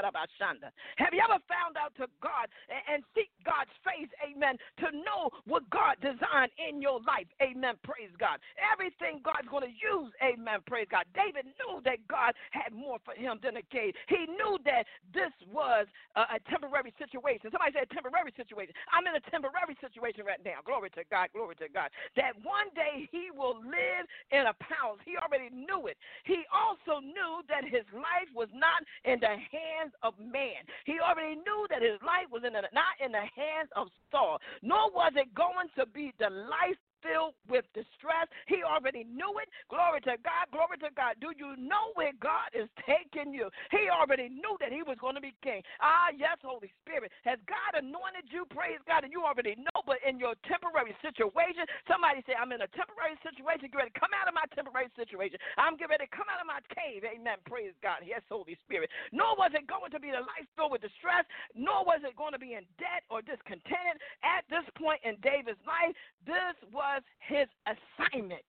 you ever found out to God and seek God's face, amen, to know what God designed in your life, amen, praise God. Everything God's going to use, amen, praise God. David knew that God had more for him than a cave. He knew that this was a, a temporary situation. Somebody said temporary situation. I'm in a temporary situation right now. Glory to God, glory to God. That one day he will live in a palace. He already knew it. He also knew that his life was not in the hands of man. He already knew that his life was in the, not in the hands of Saul, nor was it going to be the life filled with distress. He already knew it. Glory to God. Glory to God. Do you know where God is taking you? He already knew that he was going to be king. Ah, yes, Holy Spirit. Has God anointed you? Praise God. And you already know, but in your temporary situation, somebody say, I'm in a temporary situation. Get ready to come out of my temporary situation. I'm getting ready to come out of my cave. Amen. Praise God. Yes, Holy Spirit. Nor was it going to be the life filled with distress, nor was it going to be in debt or discontented. At this point in David's life, this was his assignment.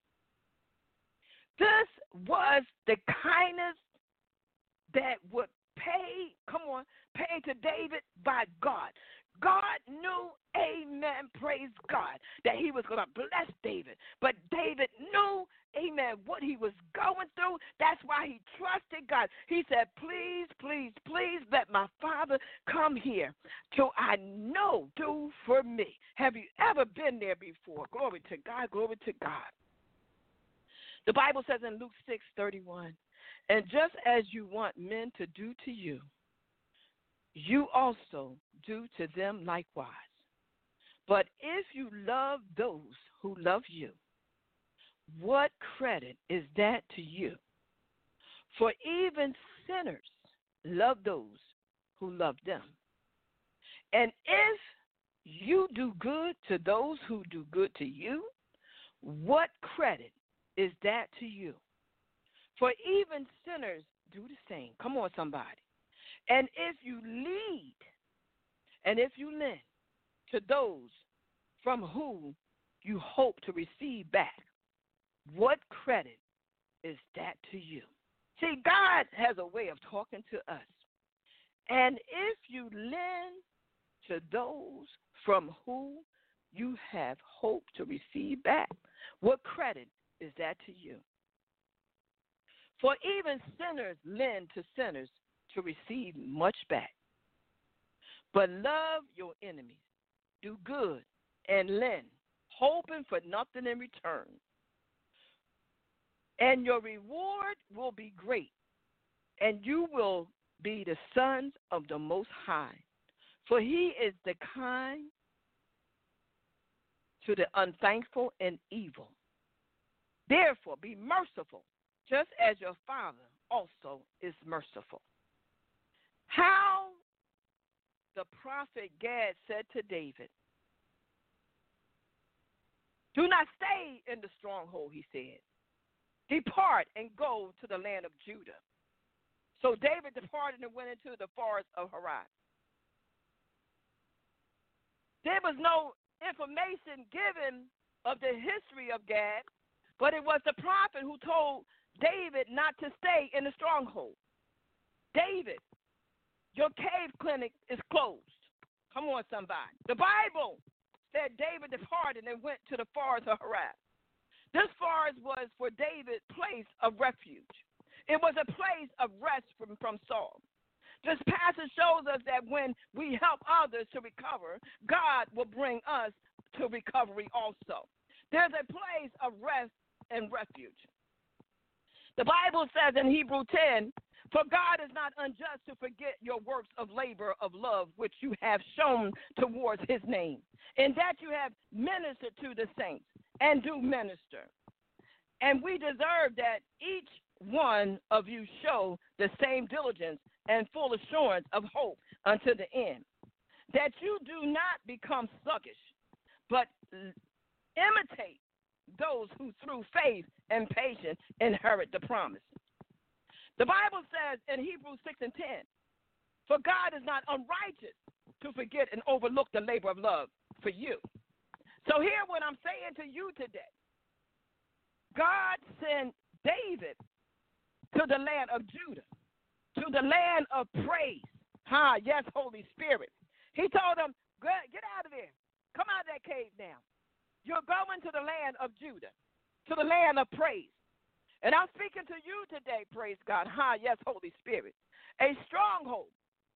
This was the kindness that would pay, come on, pay to David by God. God knew, amen, praise God, that he was going to bless David. But David knew, amen, what he was going through. That's why he trusted God. He said, please, please, please let my father come here till I know do for me. Have you ever been there before? Glory to God, glory to God. The Bible says in Luke six thirty-one, and just as you want men to do to you, you also do to them likewise. But if you love those who love you, what credit is that to you? For even sinners love those who love them. And if you do good to those who do good to you, what credit is that to you? For even sinners do the same. Come on, somebody. And if you lead, and if you lend to those from whom you hope to receive back, what credit is that to you? See, God has a way of talking to us. And if you lend to those from whom you have hope to receive back, what credit is that to you? For even sinners lend to sinners to receive much back. But love your enemies, do good, and lend, hoping for nothing in return. And your reward will be great, and you will be the sons of the Most High. For he is the kind to the unthankful and evil. Therefore, be merciful, just as your Father also is merciful. How the prophet Gad said to David, do not stay in the stronghold, he said. Depart and go to the land of Judah. So David departed and went into the forest of Haran. There was no information given of the history of Gad, but it was the prophet who told David not to stay in the stronghold. David, your cave clinic is closed. Come on, somebody. The Bible said David departed and went to the forest of Haran. This forest was for David's place of refuge. It was a place of rest from, from Saul. This passage shows us that when we help others to recover, God will bring us to recovery also. There's a place of rest and refuge. The Bible says in Hebrews ten, for God is not unjust to forget your works of labor of love, which you have shown towards his name, in that you have ministered to the saints and do minister. And we deserve that each one of you show the same diligence and full assurance of hope unto the end, that you do not become sluggish, but imitate those who through faith and patience inherit the promise. The Bible says in Hebrews six and ten, for God is not unrighteous to forget and overlook the labor of love for you. So hear what I'm saying to you today. God sent David to the land of Judah, to the land of praise. Ha, yes, Holy Spirit. He told him, get out of there. Come out of that cave now. You're going to the land of Judah, to the land of praise. And I'm speaking to you today, praise God. Ha, yes, Holy Spirit. A stronghold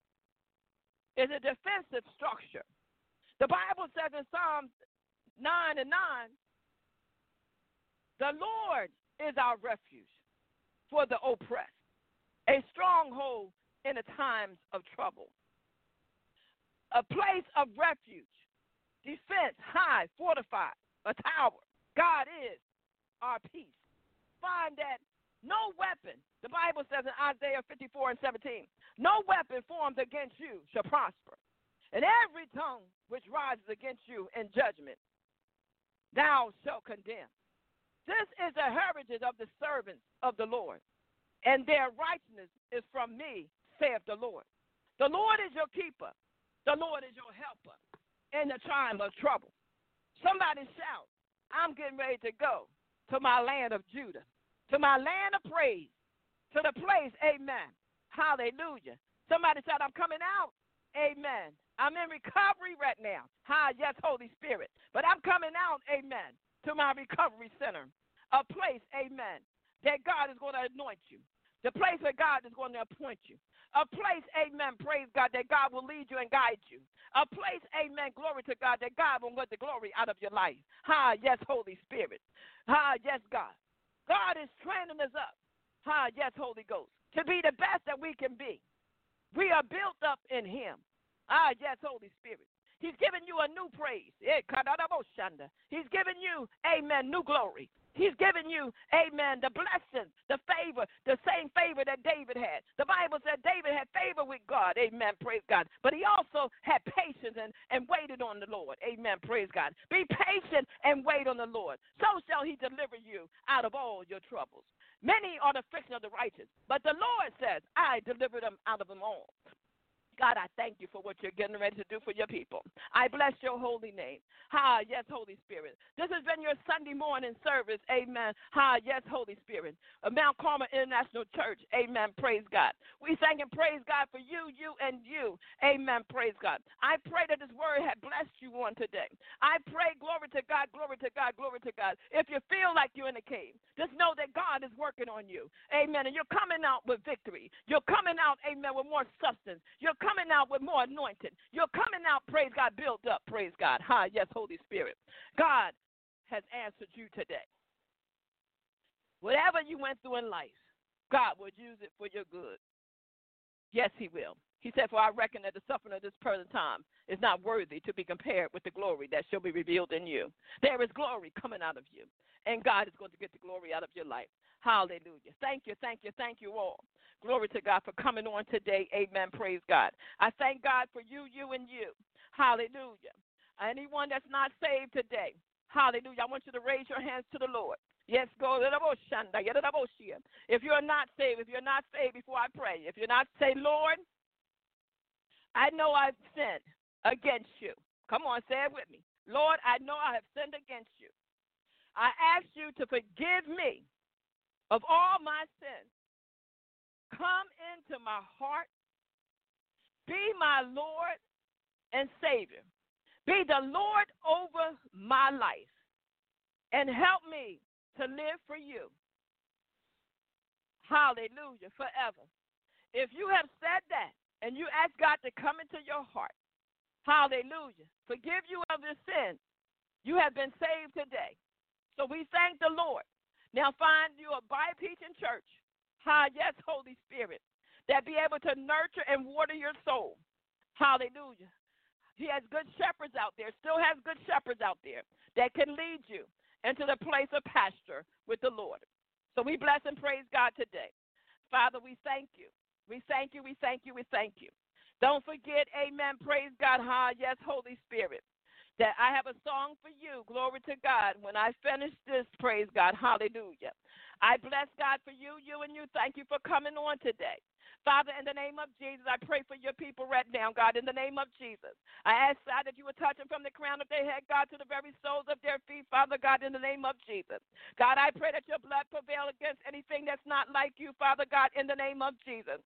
is a defensive structure. The Bible says in Psalms nine and nine, the Lord is our refuge for the oppressed, a stronghold in the times of trouble, a place of refuge, defense, high, fortified, a tower. God is our peace. Find that no weapon, the Bible says in Isaiah fifty-four and seventeen, no weapon formed against you shall prosper, and every tongue which rises against you in judgment thou shalt condemn. This is the heritage of the servants of the Lord, and their righteousness is from me, saith the Lord. The Lord is your keeper. The Lord is your helper in the time of trouble. Somebody shout, I'm getting ready to go to my land of Judah, to my land of praise, to the place, amen, hallelujah. Somebody shout, I'm coming out, amen. I'm in recovery right now, hi, yes, Holy Spirit, but I'm coming out, amen, to my recovery center, a place, amen, that God is going to anoint you, the place where God is going to appoint you, a place, amen, praise God, that God will lead you and guide you, a place, amen, glory to God, that God will get the glory out of your life. Hi, yes, Holy Spirit. Hi, yes, God. God is training us up. Hi, yes, Holy Ghost, to be the best that we can be. We are built up in him. Ah, yes, Holy Spirit. He's given you a new praise. He's given you, amen, new glory. He's given you, amen, the blessing, the favor, the same favor that David had. The Bible said David had favor with God, amen, praise God. But he also had patience and, and waited on the Lord, amen, praise God. Be patient and wait on the Lord. So shall he deliver you out of all your troubles. Many are the affliction of the righteous, but the Lord says, I deliver them out of them all. God, I thank you for what you're getting ready to do for your people. I bless your holy name. Ha, yes, Holy Spirit. This has been your Sunday morning service. Amen. Ha, yes, Holy Spirit. Of Mount Carmel International Church. Amen. Praise God. We thank and praise God for you, you, and you. Amen. Praise God. I pray that this word had blessed you on today. I pray, glory to God, glory to God, glory to God. If you feel like you're in a cave, just know that God is working on you. Amen. And you're coming out with victory. You're coming out, amen, with more substance. You're coming out with more anointing. You're coming out, praise God, built up, praise God. Hi, yes, Holy Spirit. God has answered you today. Whatever you went through in life, God will use it for your good. Yes, he will. He said, for I reckon that the suffering of this present time is not worthy to be compared with the glory that shall be revealed in you. There is glory coming out of you, and God is going to get the glory out of your life. Hallelujah. Thank you, thank you, thank you all. Glory to God for coming on today. Amen. Praise God. I thank God for you, you, and you. Hallelujah. Anyone that's not saved today, hallelujah, I want you to raise your hands to the Lord. Yes, go. If you're not saved, if you're not saved before I pray, if you're not saved, Lord, I know I've sinned against you. Come on, say it with me. Lord, I know I have sinned against you. I ask you to forgive me of all my sins. Come into my heart. Be my Lord and Savior. Be the Lord over my life. And help me to live for you. Hallelujah, forever. If you have said that and you ask God to come into your heart, hallelujah, forgive you of your sins, you have been saved today. So we thank the Lord. Now find you a Bible-teaching church, ha, yes, Holy Spirit, that be able to nurture and water your soul. Hallelujah. He has good shepherds out there, still has good shepherds out there that can lead you into the place of pasture with the Lord. So we bless and praise God today. Father, we thank you. We thank you, we thank you, we thank you. Don't forget, amen, praise God, ha, yes, Holy Spirit, that I have a song for you, glory to God. When I finish this, praise God, hallelujah. I bless God for you, you, and you. Thank you for coming on today. Father, in the name of Jesus, I pray for your people right now, God, in the name of Jesus. I ask, God, that you would touch them from the crown of their head, God, to the very soles of their feet, Father God, in the name of Jesus. God, I pray that your blood prevail against anything that's not like you, Father God, in the name of Jesus.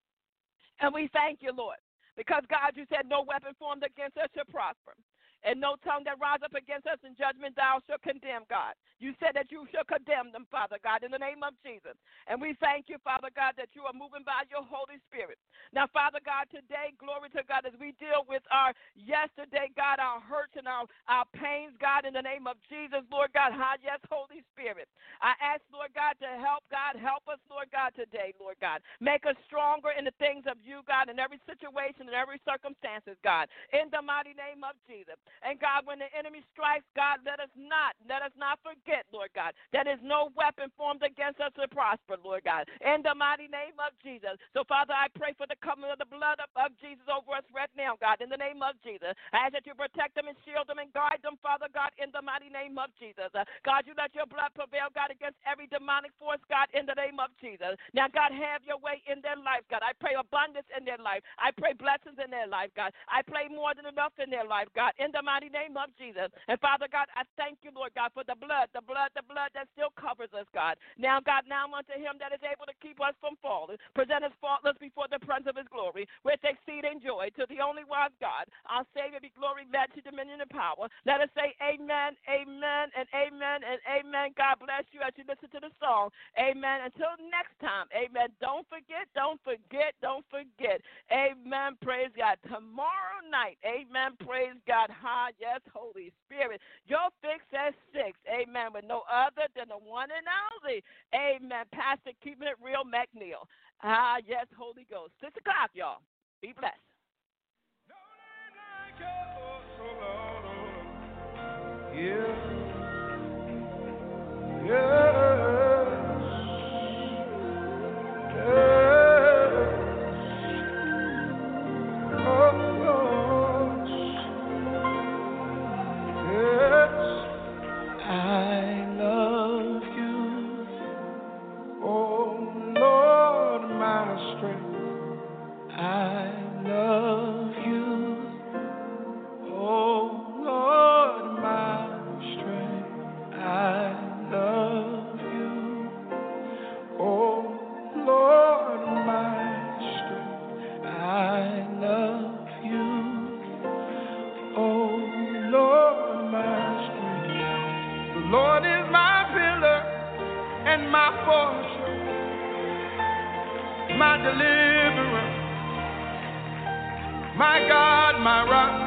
And we thank you, Lord, because, God, you said no weapon formed against us shall prosper. And no tongue that rise up against us in judgment thou shalt condemn, God. You said that you shall condemn them, Father God, in the name of Jesus. And we thank you, Father God, that you are moving by your Holy Spirit. Now, Father God, today, glory to God, as we deal with our yesterday, God, our hurts and our, our pains, God, in the name of Jesus, Lord God, hi, yes, Holy Spirit. I ask, Lord God, to help, God, help us, Lord God, today, Lord God. Make us stronger in the things of you, God, in every situation, in every circumstances, God, in the mighty name of Jesus. And God, when the enemy strikes, God, let us not, let us not forget, Lord God, that is no weapon formed against us to prosper, Lord God, in the mighty name of Jesus. So, Father, I pray for the covering of the blood of, of Jesus over us right now, God, in the name of Jesus. I ask that you protect them and shield them and guide them, Father God, in the mighty name of Jesus. Uh, God, you let your blood prevail, God, against every demonic force, God, in the name of Jesus. Now, God, have your way in their life, God. I pray abundance in their life. I pray blessings in their life, God. I pray more than enough in their life, God, in the mighty name of Jesus. And Father God, I thank you, Lord God, for the blood, the blood, the blood that still covers us, God. Now, God, now unto him that is able to keep us from falling, present us faultless before the presence of his glory, with exceeding joy, to the only wise God, our Savior, be glory, majesty, dominion, and power. Let us say amen, amen, and amen, and amen. God bless you as you listen to the song. Amen. Until next time, amen. Don't forget, don't forget, don't forget. Amen. Praise God. Tomorrow night, amen. Praise God. Hi, yes, Holy Spirit. Your fix at six. Amen. With no other than the one and only. Amen. Pastor Keeping It Real, McNeil. Ah, yes, Holy Ghost. Six o'clock, y'all. Be blessed. Yeah. Yeah. I love and my fortress, my deliverer, my God, my rock.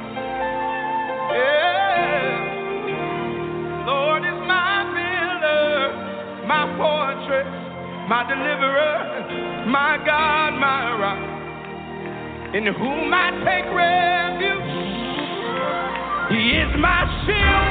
Yeah. Lord is my builder, my fortress, my deliverer, my God, my rock, in whom I take refuge. He is my shield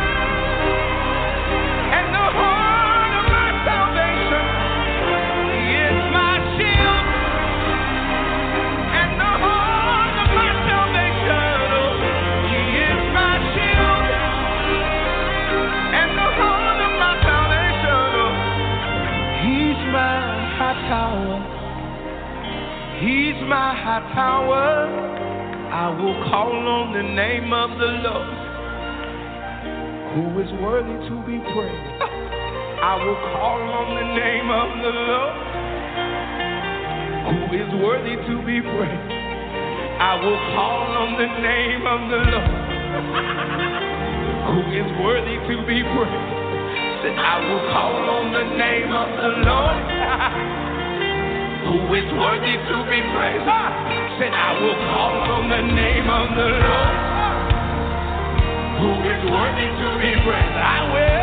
and the horn of my salvation. He is my shield and the horn of my salvation. He is my shield and the horn of my salvation. He's my high tower. He's my high tower. I will call on the name of the Lord, who is worthy to be praised. I will call on the name of the Lord, who is worthy to be praised. I will call on the name of the Lord, who is worthy to be praised. Said I will call on the name of the Lord, who is worthy to be praised. Said I will call on the name of the Lord, who is worthy to be praised. I will.